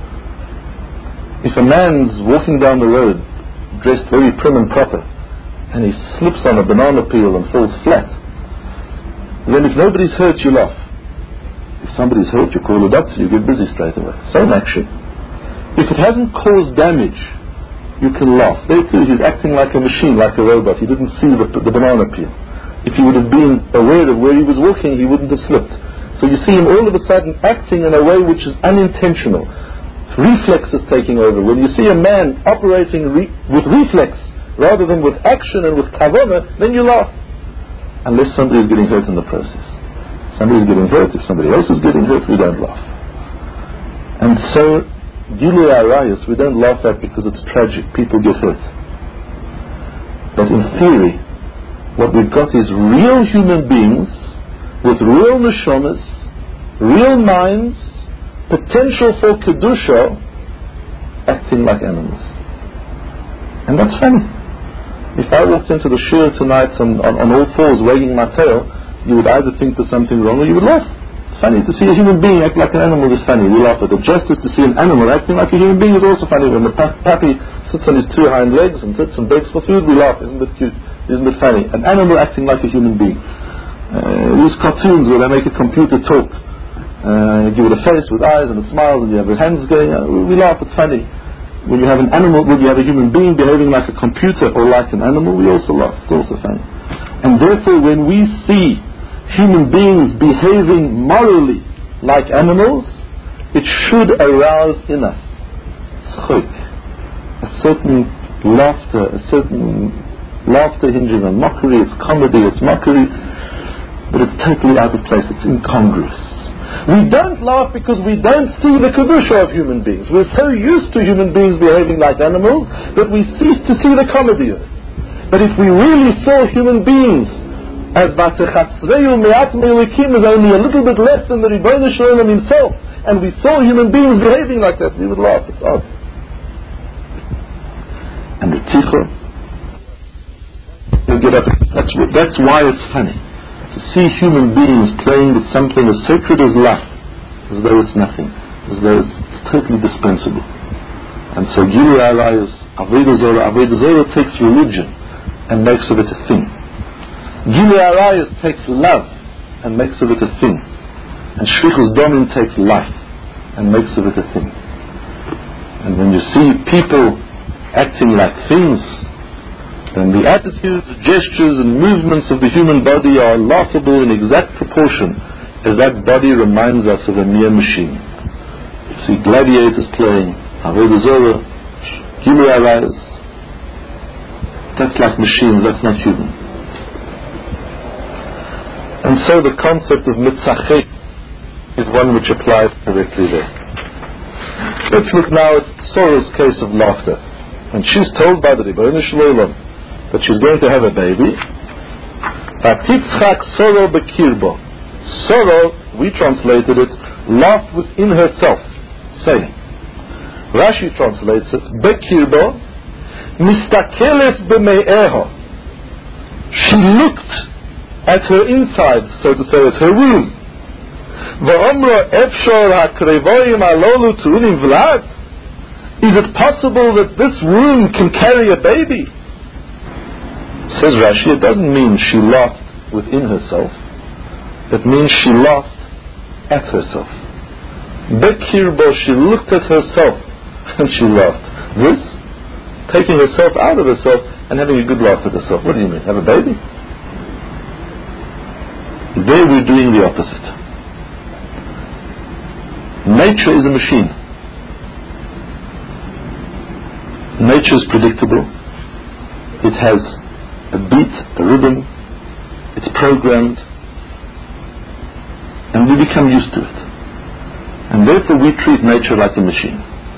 If a man's walking down the road, dressed very prim and proper, and he slips on a banana peel and falls flat, then if nobody's hurt, you laugh. If somebody's hurt, you call the doctor, you get busy straight away. Same action. If it hasn't caused damage, you can laugh. There too, he's acting like a machine, like a robot. He didn't see the, the banana peel. If he would have been aware of where he was walking, he wouldn't have slipped. So you see him all of a sudden acting in a way which is unintentional. Reflex is taking over. When you see a man operating re- with reflex rather than with action and with kavana, then you laugh. Unless somebody is getting hurt in the process. Somebody is getting hurt. If somebody else is getting hurt, we don't laugh. And so, Gilui Arayos, we don't laugh at because it's tragic. People get hurt. But in theory, what we've got is real human beings with real neshamas, real minds, potential for kedusha, acting like animals. And that's funny. If I walked into the shul tonight on, on, on all fours wagging my tail, you would either think there's something wrong or you would laugh. It's funny to see a human being act like an animal is funny. We laugh at it. Just as to see an animal acting like a human being is also funny. When the puppy sits on his two hind legs and sits and begs for food, we laugh. Isn't it cute? Isn't it funny? An animal acting like a human being. Uh, these cartoons where they make a computer talk. Uh, you give it a face with eyes and a smile and you have the hands going. Uh, we laugh. It's funny. When you have an animal, when you have a human being behaving like a computer or like an animal, we also laugh. It's also funny. And therefore, when we see human beings behaving morally like animals, it should arouse in us schok, a certain laughter, a certain laughter hinging on mockery. It's comedy, it's mockery, but it's totally out of place. It's incongruous. We don't laugh because we don't see the kedusha of human beings. We're so used to human beings behaving like animals that we cease to see the comedy of it. But if we really saw human beings as Vatechatzreyu Me'at Me'elikim is only a little bit less than the Ribono Shel Olam himself, and we saw human beings behaving like that, we would laugh. It's odd. And the tzikha, you get up. That's, that's why it's funny to see human beings playing with something as sacred as life, as though it's nothing, as though it's, it's totally dispensable. And so Gilui Arayos, Avodah Zorah, Avodah Zorah takes religion and makes of it a thing. Gilui Arayos takes love and makes of it a thing. And Shlichus Domim takes life and makes of it a thing. And when you see people acting like things, then the attitudes, the gestures and movements of the human body are laughable in exact proportion as that body reminds us of a mere machine. You see gladiators playing, Avodah Zorah, Gilui Arayos. That's like machines, that's not human. And so the concept of mitzachek is one which applies directly there. Let's look now at Sorrow's case of laughter. When she's told by the Ribono Shel Olam that she's going to have a baby, Vatitzchak Sorrow bekirbo. Sorrow, we translated it, laughed within herself, saying. Rashi translates it, bekirbo, mistakeles b'me'eho. She looked at her inside, so to say, at her womb. V'omro efshor ha'krevoyim alolu tu'unim vlad. Is it possible that this womb can carry a baby? Says Rashi, it doesn't mean she laughed within herself. It means she laughed at herself. Bekirbo, she looked at herself and she laughed. This, taking herself out of herself and having a good laugh at herself. What do you mean? Have a baby? There we're doing the opposite. Nature is a machine. Nature is predictable. It has a beat, a rhythm. It's programmed. And we become used to it. And therefore we treat nature like a machine.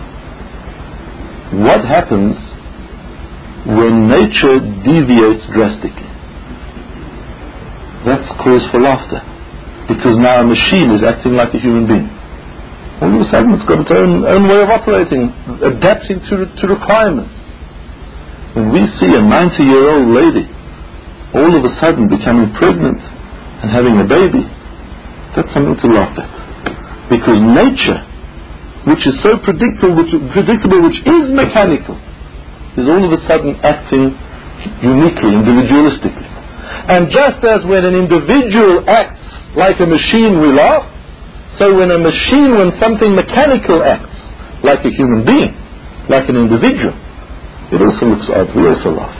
What happens when nature deviates drastically? That's cause for laughter. Because now a machine is acting like a human being. All of a sudden it's got its own, own way of operating, adapting to, to requirements. When we see a ninety-year-old lady all of a sudden becoming pregnant and having a baby, that's something to laugh at. Because nature, which is so predictable, which, predictable, which is mechanical, is all of a sudden acting uniquely, individualistically. And just as when an individual acts like a machine, we laugh, so when a machine, when something mechanical acts like a human being, like an individual, it also looks odd, we also laugh.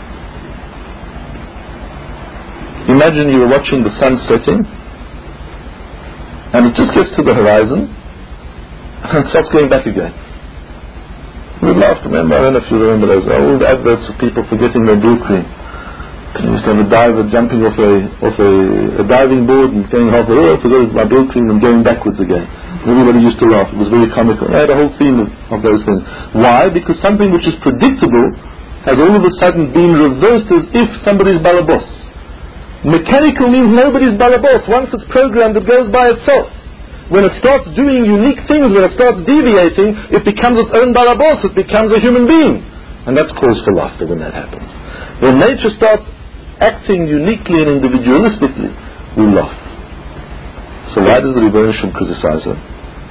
Imagine you were watching the sun setting, and it just gets to the horizon, and starts going back again. We laughed, remember, I don't know if you remember those old adverts of people forgetting their blue cream. You used to have a diver jumping off a off a, a diving board and going halfway, oh, I forgot my blue cream, and going backwards again. Everybody used to laugh. It was very comical. I had a whole theme of, of those things. Why? Because something which is predictable has all of a sudden been reversed as if somebody's balabos. Mechanical means nobody's balabos. Once it's programmed, it goes by itself. When it starts doing unique things, when it starts deviating, it becomes its own balabos. It becomes a human being. And that's cause for laughter when that happens. When nature starts acting uniquely and individualistically, we laugh. So why does the Ribono Shel Olam criticize her?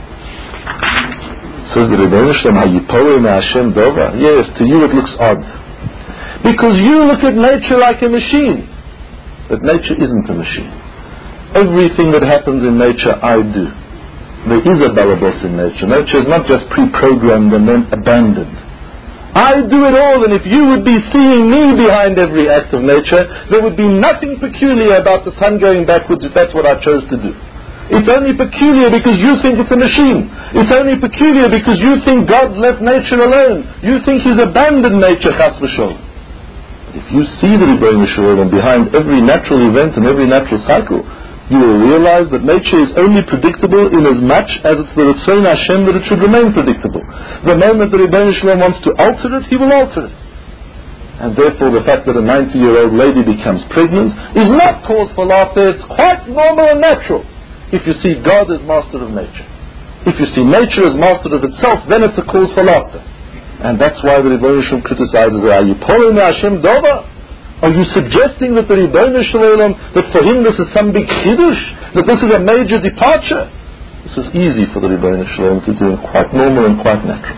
Says the Ribono Shel Olam, Hayipole me'Hashem dova. Yes, to you it looks odd. Because you look at nature like a machine. But nature isn't a machine. Everything that happens in nature, I do. There is a balabos in nature. Nature is not just pre-programmed and then abandoned. I do it all, and if you would be seeing me behind every act of nature, there would be nothing peculiar about the sun going backwards if that's what I chose to do. It's only peculiar because you think it's a machine. It's only peculiar because you think God left nature alone. You think He's abandoned nature, chas v'sholom. If you see the Ribono Shel Olam behind every natural event and every natural cycle, you will realize that nature is only predictable in as much as it's the Ratzon Hashem that it should remain predictable. The moment the Ribono Shel Olam wants to alter it, He will alter it. And therefore the fact that a ninety-year-old lady becomes pregnant is not cause for laughter. It's quite normal and natural. If you see God as master of nature. If you see nature as master of itself, then it's a cause for laughter. And that's why the Ribono Shel Olam criticizes her. Are you pulling Hashem dova? Are you suggesting that the Ribono Shel Olam, that for him this is some big chiddush, that this is a major departure? This is easy for the Ribono Shel Olam to do, quite normal and quite natural.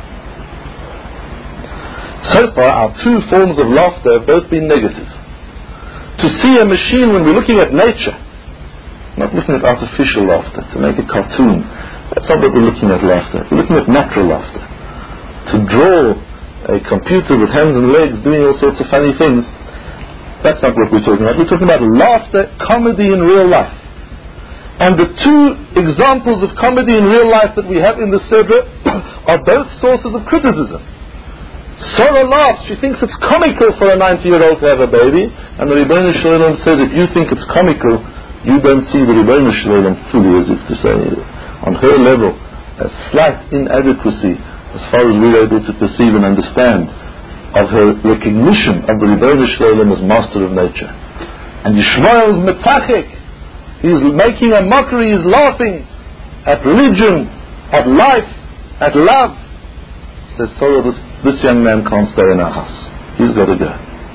So far, our two forms of laughter have both been negative. To see a machine when we're looking at nature, not looking at artificial laughter, to make a cartoon, that's not what we're looking at laughter. We're looking at natural laughter. To draw a computer with hands and legs doing all sorts of funny things, that's not what we're talking about. We're talking about laughter, comedy in real life. And the two examples of comedy in real life that we have in the Sedra are both sources of criticism. Sarah laughs. She thinks it's comical for a ninety-year-old to have a baby. And the Ribono Shel Olam says, if you think it's comical, you don't see the Rebbeinu Shalom fully, as if to say, on her level, a slight inadequacy as far as we're able to perceive and understand of her recognition of the Rebbeinu Shalom as master of nature. And Yishmael is metachik, he's making a mockery, he's laughing at religion, at life, at love. Says, so this, this young man can't stay in our house. He's got to go.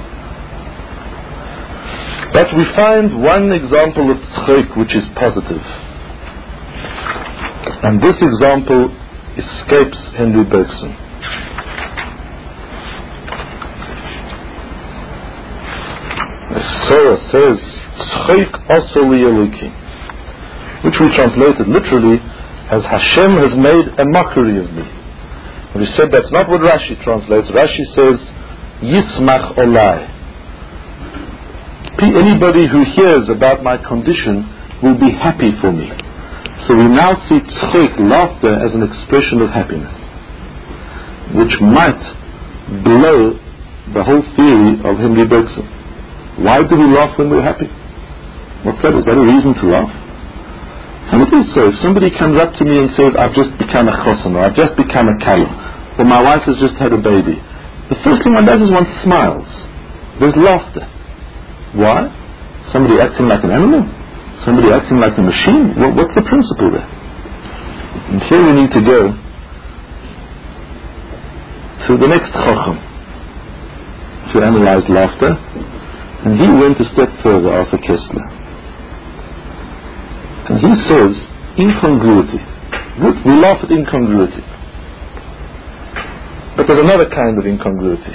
But we find one example of tzchok which is positive. And this example escapes Henry Bergson. The Torah says, tzchok also li'elokim, which we translated literally as Hashem has made a mockery of me. And we said that's not what Rashi translates. Rashi says, Yismach olai. Anybody who hears about my condition will be happy for me. So we now see tzchok, laughter, as an expression of happiness, which might blow the whole theory of Henry Bergson. Why do we laugh when we're happy? What's that? Is that a reason to laugh? And it is so. If somebody comes up to me and says, I've just become a chosan, or I've just become a kala, or my wife has just had a baby, the first thing one does is one smiles. There's laughter. Why? Somebody acting like an animal? Somebody acting like a machine? What, what's the principle there? And here we need to go to the next chacham to analyze laughter, and he went a step further, Arthur Koestler. And he says, incongruity. We laugh at incongruity. But there's another kind of incongruity.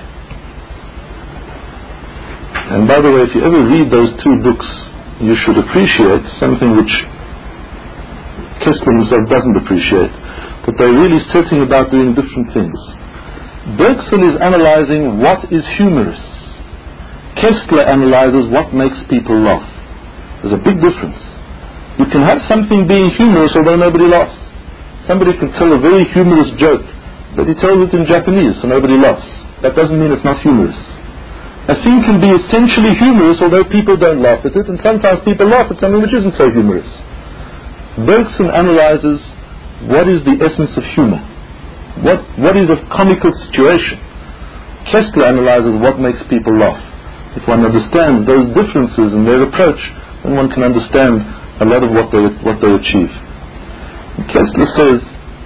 And by the way, if you ever read those two books, you should appreciate something which Koestler himself doesn't appreciate. But they're really setting about doing different things. Bergson is analyzing what is humorous. Koestler analyzes what makes people laugh. There's a big difference. You can have something being humorous although nobody laughs. Somebody can tell a very humorous joke, but he tells it in Japanese so nobody laughs. That doesn't mean it's not humorous. A thing can be essentially humorous although people don't laugh at it, and sometimes people laugh at something which isn't so humorous. Bergson analyzes what is the essence of humor. What, what is a comical situation. Koestler analyzes what makes people laugh. If one understands those differences in their approach, then one can understand a lot of what they what they achieve. And Koestler says,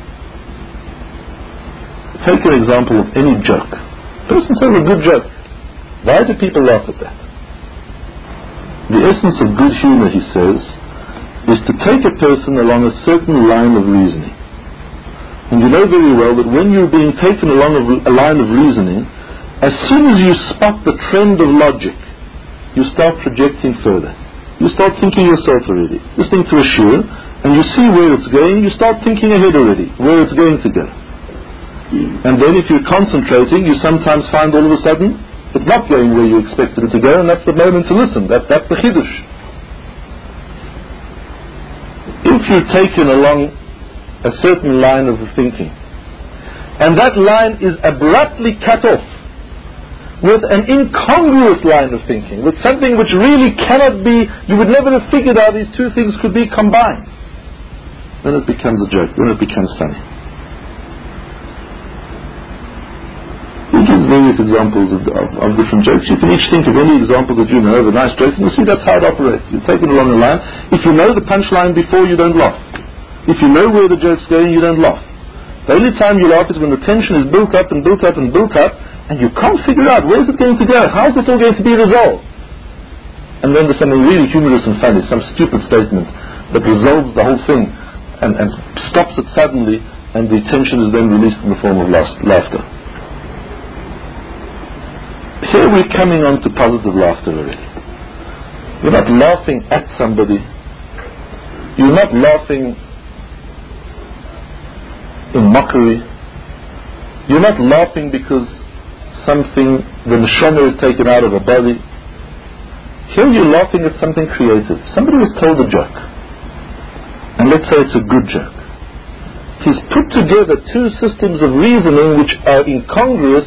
take an example of any joke. A person tells a good joke. Why do people laugh at that? The essence of good humor, he says, is to take a person along a certain line of reasoning. And you know very well that when you're being taken along a, a line of reasoning, as soon as you spot the trend of logic, you start projecting further. You start thinking yourself already. Listening to a shiur, and you see where it's going, you start thinking ahead already, where it's going to go. And then if you're concentrating, you sometimes find all of a sudden, it's not going where you expected it to go, and that's the moment to listen. That, that's the chidush. If you're taken along a certain line of thinking, and that line is abruptly cut off with an incongruous line of thinking, with something which really cannot be, you would never have figured out these two things could be combined, then it becomes a joke, then it becomes funny. He gives various examples of, of, of different jokes. You can each think of any example that you know of a nice joke, and you see that's how it operates. You take it along the line. If you know the punchline before, you don't laugh. If you know where the joke's going, you don't laugh. The only time you laugh is when the tension is built up and built up and built up, and you can't figure out where is it going to go, how is it all going to be resolved. And then there's something really humorous and funny, some stupid statement that resolves the whole thing and, and stops it suddenly, and the tension is then released in the form of laughter. Here we're coming on to positive laughter already. You're not laughing at somebody. You're not laughing in mockery. You're not laughing because something, the neshama is taken out of a body. Here you're laughing at something creative. Somebody has told a joke, and let's say it's a good joke. He's put together two systems of reasoning which are incongruous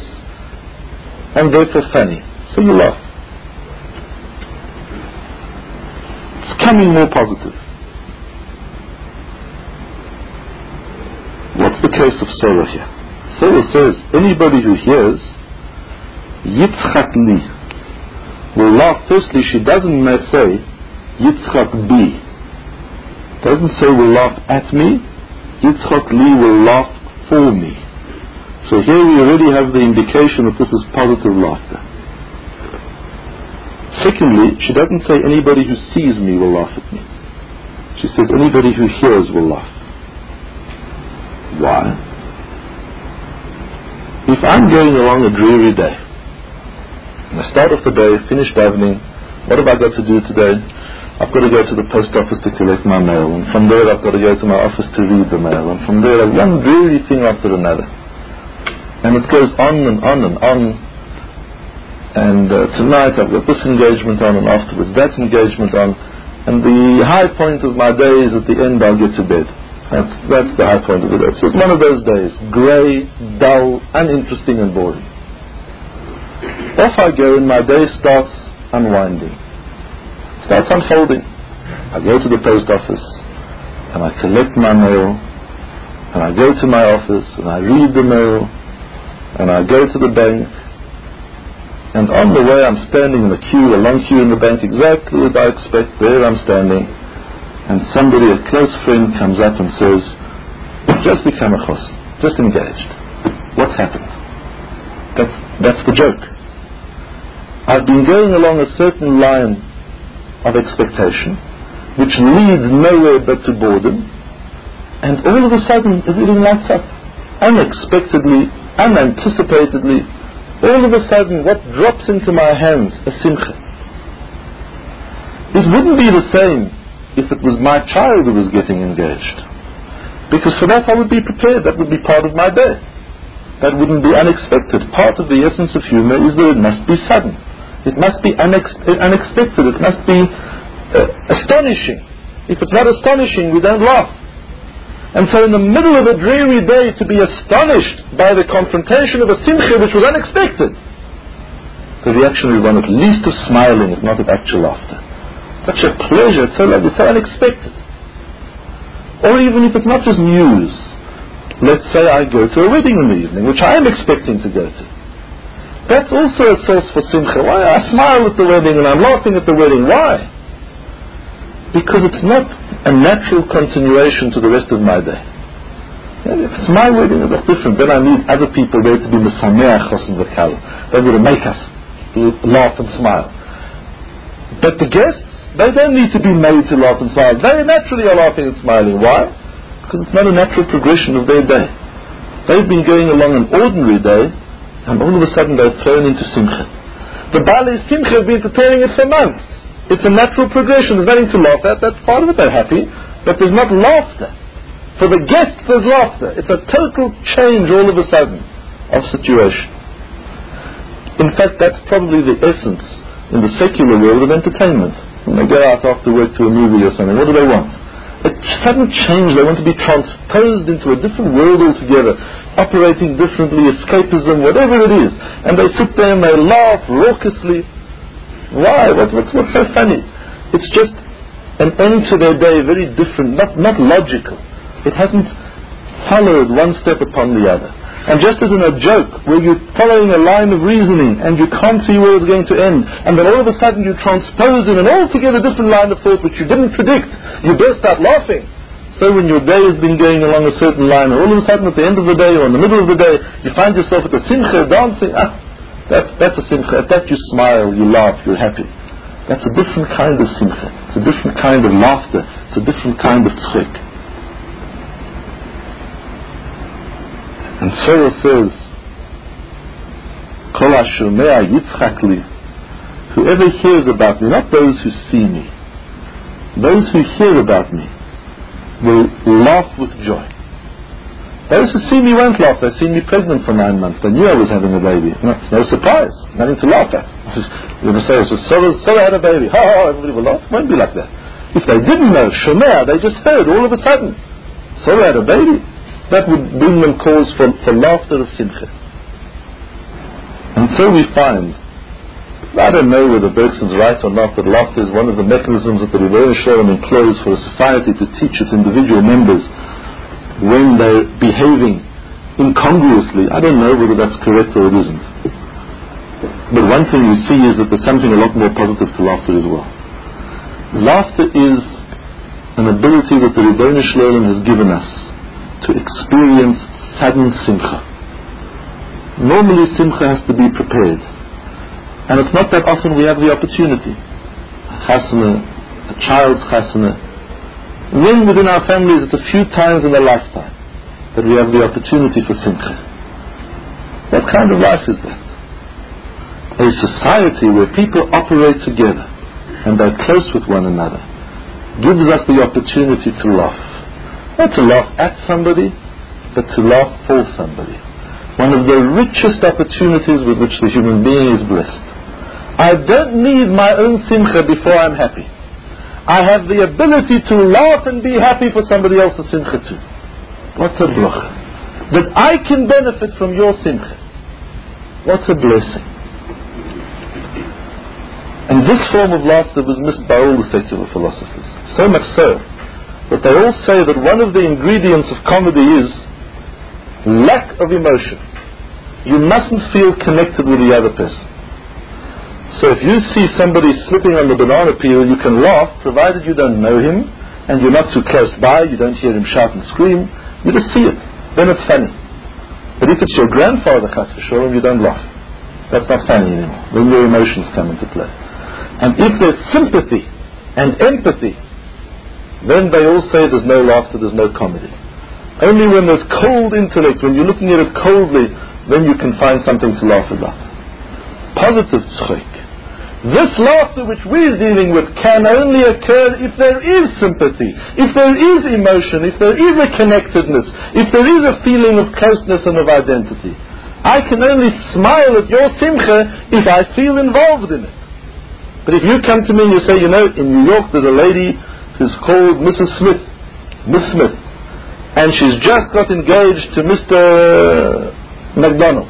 and therefore funny. So you laugh. It's becoming more positive. What's the case of Sarah here? Sarah says, anybody who hears Yitzchak li will laugh. Firstly, she doesn't say Yitzchak bi. Doesn't say will laugh at me. Yitzchak li will laugh for me. So here we already have the indication that this is positive laughter. Secondly, she doesn't say anybody who sees me will laugh at me. She says anybody who hears will laugh. Why? If I'm going along a dreary day, and I start off the day, finish davening, what have I got to do today? I've got to go to the post office to collect my mail, and from there I've got to go to my office to read the mail, and from there I've one dreary thing after another. And it goes on and on and on. And uh, tonight I've got this engagement on, and afterwards that engagement on, and the high point of my day is at the end I'll get to bed. That's, that's the high point of the day. So it's one of those days, grey, dull, uninteresting and boring. Off I go, and my day starts unwinding, starts unfolding. I go to the post office, and I collect my mail, and I go to my office, and I read the mail, and I go to the bank, and on the way I'm standing in a queue, a long queue in the bank, exactly as I expect. There I'm standing, and somebody, a close friend, comes up and says, just become a chosn, just engaged. What happened? That's, that's the joke. I've been going along a certain line of expectation, which leads nowhere but to boredom, and all of a sudden everything lights up. Unexpectedly, unanticipatedly, all of a sudden what drops into my hands? A simcha. It wouldn't be the same if it was my child who was getting engaged, because for that I would be prepared. That would be part of my day. That wouldn't be unexpected. Part of the essence of humor is that it must be sudden. It must be unex- unexpected. It must be uh, astonishing. If it's not astonishing, we don't laugh. And so in the middle of a dreary day, to be astonished by the confrontation of a simcha which was unexpected, the reaction is one at least of smiling, if not of actual laughter. Such a pleasure, it's so lovely, it's so unexpected. Or even if it's not just news, let's say I go to a wedding in the evening, which I am expecting to go to. That's also a source for simcha. Why? I smile at the wedding and I'm laughing at the wedding. Why? Because it's not a natural continuation to the rest of my day. And if it's my wedding, it's different. Then I need other people there to be mesameach chosn v'kal. They will make us laugh and smile. But the guests, they don't need to be made to laugh and smile. They naturally are laughing and smiling. Why? Because it's not a natural progression of their day. They've been going along an ordinary day, and all of a sudden they're thrown into simcha. The Baalei Simcha have been preparing it for months. It's a natural progression. There's nothing to laugh at. That's part of it. They're happy. But there's not laughter. For the guests, there's laughter. It's a total change all of a sudden of situation. In fact, that's probably the essence in the secular world of entertainment. When they go out after work to a movie or something, what do they want? A sudden change. They want to be transposed into a different world altogether, operating differently, escapism, whatever it is. And they sit there and they laugh raucously. Why? What, what's, what's so funny? It's just an end to their day, very different, not, not logical. It hasn't followed one step upon the other. And just as in a joke, where you're following a line of reasoning and you can't see where it's going to end, and then all of a sudden you transpose in an altogether different line of thought which you didn't predict, you burst out laughing. So when your day has been going along a certain line, and all of a sudden at the end of the day or in the middle of the day, you find yourself at the simcha dancing, ah, that's, that's a simcha. At that you smile, you laugh, you're happy. That's a different kind of simcha. It's a different kind of laughter. It's a different kind of tzchik. And Sarah says, Kol hashomea yitzchak li. Whoever hears about me, not those who see me, those who hear about me will laugh with joy. Those who see me won't laugh. They've seen me pregnant for nine months. They knew I was having a baby. No, it's no surprise. Nothing to laugh at. You're going to say, Sarah, Sarah had a baby. Ha ha, everybody will laugh. It won't be like that. If they didn't know, Shomea, they just heard all of a sudden, Sarah had a baby. That would bring them cause for, for laughter of simcha. And so we find I don't know whether Bergson's right or not, that laughter is one of the mechanisms that the Rebbeinu Shalom employs for a society to teach its individual members when they're behaving incongruously. I don't know whether that's correct or it isn't. But one thing we see is that there's something a lot more positive to laughter as well. Laughter is an ability that the Rebbeinu Shalom has given us to experience sudden simcha. Normally simcha has to be prepared, and it's not that often we have the opportunity. A chasana, a child's chasana. When within our families it's a few times in a lifetime that we have the opportunity for simcha. What kind of life is that? A society where people operate together and are close with one another gives us the opportunity to laugh. Not to laugh at somebody, but to laugh for somebody. One of the richest opportunities with which the human being is blessed. I don't need my own simcha before I'm happy. I have the ability to laugh and be happy for somebody else's simcha too. What a bracha. That I can benefit from your simcha. What a blessing. And this form of laughter was missed by all the secular philosophers. So much so that they all say that one of the ingredients of comedy is lack of emotion. You mustn't feel connected with the other person. So if you see somebody slipping on the banana peel, you can laugh, provided you don't know him, and you're not too close by, you don't hear him shout and scream, you just see it. Then it's funny. But if it's your grandfather, chas v'sholom, you don't laugh. That's not funny anymore. Then your emotions come into play. And if there's sympathy and empathy, then they all say there's no laughter, there's no comedy. Only when there's cold intellect, when you're looking at it coldly, then you can find something to laugh about. Positive tzchok. This laughter which we're dealing with can only occur if there is sympathy, if there is emotion, if there is a connectedness, if there is a feeling of closeness and of identity. I can only smile at your simcha if I feel involved in it. But if you come to me and you say, you know, in New York there's a lady who's called Missus Smith, Miss Smith, and she's just got engaged to Mister McDonald.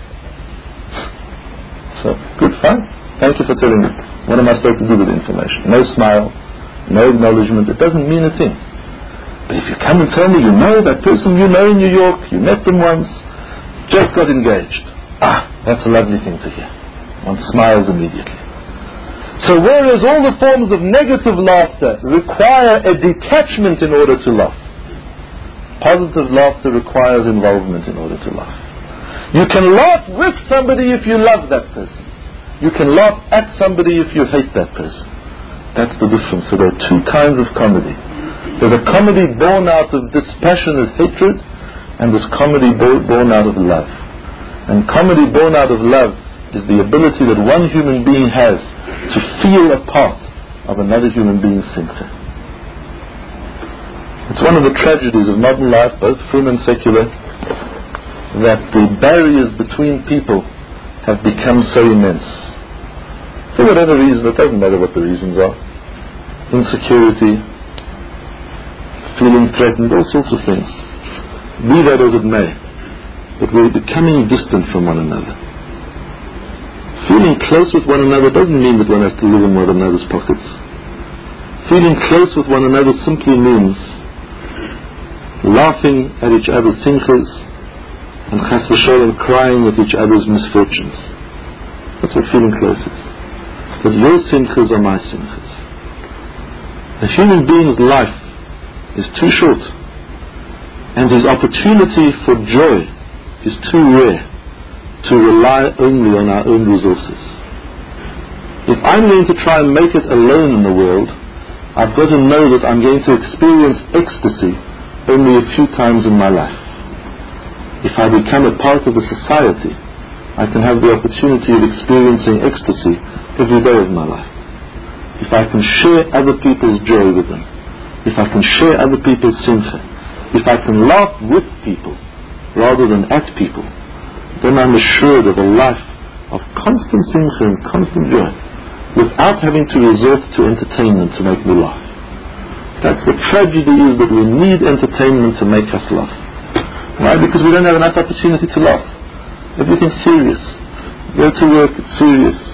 So, good fun. Thank you for telling me. What am I supposed to do with the information? No smile, no acknowledgement. It doesn't mean a thing. But if you come and tell me you know that person you know in New York, you met them once, just got engaged. Ah, that's a lovely thing to hear. One smiles immediately. So whereas all the forms of negative laughter require a detachment in order to laugh, positive laughter requires involvement in order to laugh. You can laugh with somebody if you love that person. You can laugh at somebody if you hate that person. That's the difference. So there are two kinds of comedy. There's a comedy born out of dispassionate hatred, and there's comedy born out of love. And comedy born out of love is the ability that one human being has to feel a part of another human being's simcha. It's one of the tragedies of modern life, both frum and secular, that the barriers between people have become so immense. For whatever reason, it doesn't matter what the reasons are. Insecurity, feeling threatened, all sorts of things. Be that as it may, but we're becoming distant from one another. Feeling close with one another doesn't mean that one has to live in one another's pockets. Feeling close with one another simply means laughing at each other's simchas and chas v'sholom crying at each other's misfortunes. That's what feeling close is. That your simchas are my simchas. A human being's life is too short, and his opportunity for joy is too rare to rely only on our own resources. If I'm going to try and make it alone in the world, I've got to know that I'm going to experience ecstasy only a few times in my life. If I become a part of a society, I can have the opportunity of experiencing ecstasy every day of my life. If I can share other people's joy with them, if I can share other people's simcha, if I can laugh with people rather than at people, then I'm assured of a life of constant simcha and constant joy without having to resort to entertainment to make me laugh. That's the tragedy, is that we need entertainment to make us laugh. Why? Because we don't have enough opportunity to laugh. Everything's serious. Go to work, it's serious.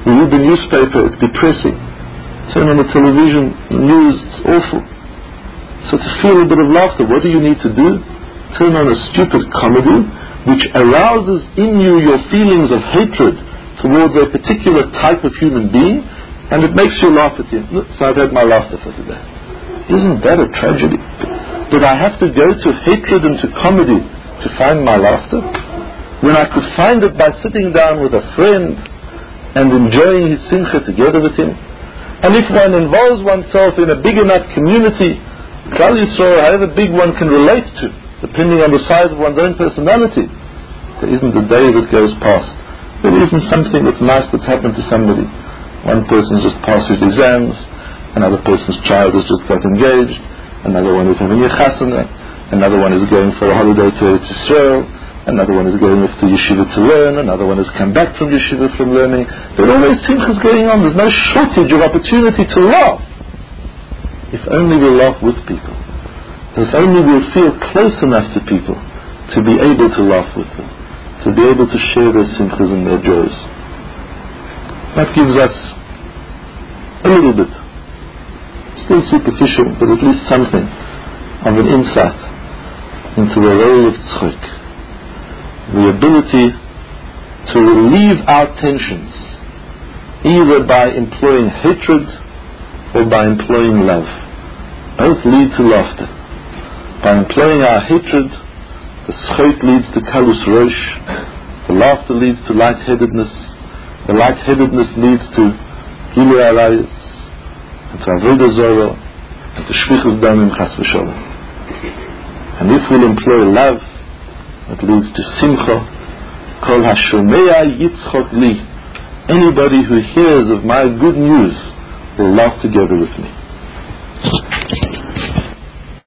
We read the newspaper, it's depressing. Turn on the television, the news, it's awful. So to feel a bit of laughter, what do you need to do? Turn on a stupid comedy which arouses in you your feelings of hatred towards a particular type of human being, and it makes you laugh at him. Look, so I've had my laughter for today. Isn't that a tragedy? Did I have to go to hatred and to comedy to find my laughter? When I could find it by sitting down with a friend and enjoying his simcha together with him. And if one involves oneself in a big enough community, Klal Yisrael, however big one can relate to, depending on the size of one's own personality, there isn't a day that goes past. There isn't something that's nice that's happened to somebody. One person just passed his exams, another person's child has just got engaged, another one is having a chasana, another one is going for a holiday to Eretz Yisrael, another one is going off to yeshiva to learn, another one has come back from yeshiva from learning. There are always simchas going on. There's no shortage of opportunity to laugh. If only we'll laugh with people. If only we'll feel close enough to people to be able to laugh with them, to be able to share their simchas and their joys. That gives us a little bit, still superficial, but at least something of an insight into the role of tzchok, the ability to relieve our tensions either by employing hatred or by employing love. Both lead to laughter. By employing our hatred, the tzchok leads to kalus rosh, the laughter leads to lightheadedness, the lightheadedness leads to gilui arayos, and to avodah zarah, and to shvichus damim chas v'sholem. And if we'll employ love, it leads to simcha. Kol hashomea yitzchok li. Anybody who hears of my good news will laugh together with me.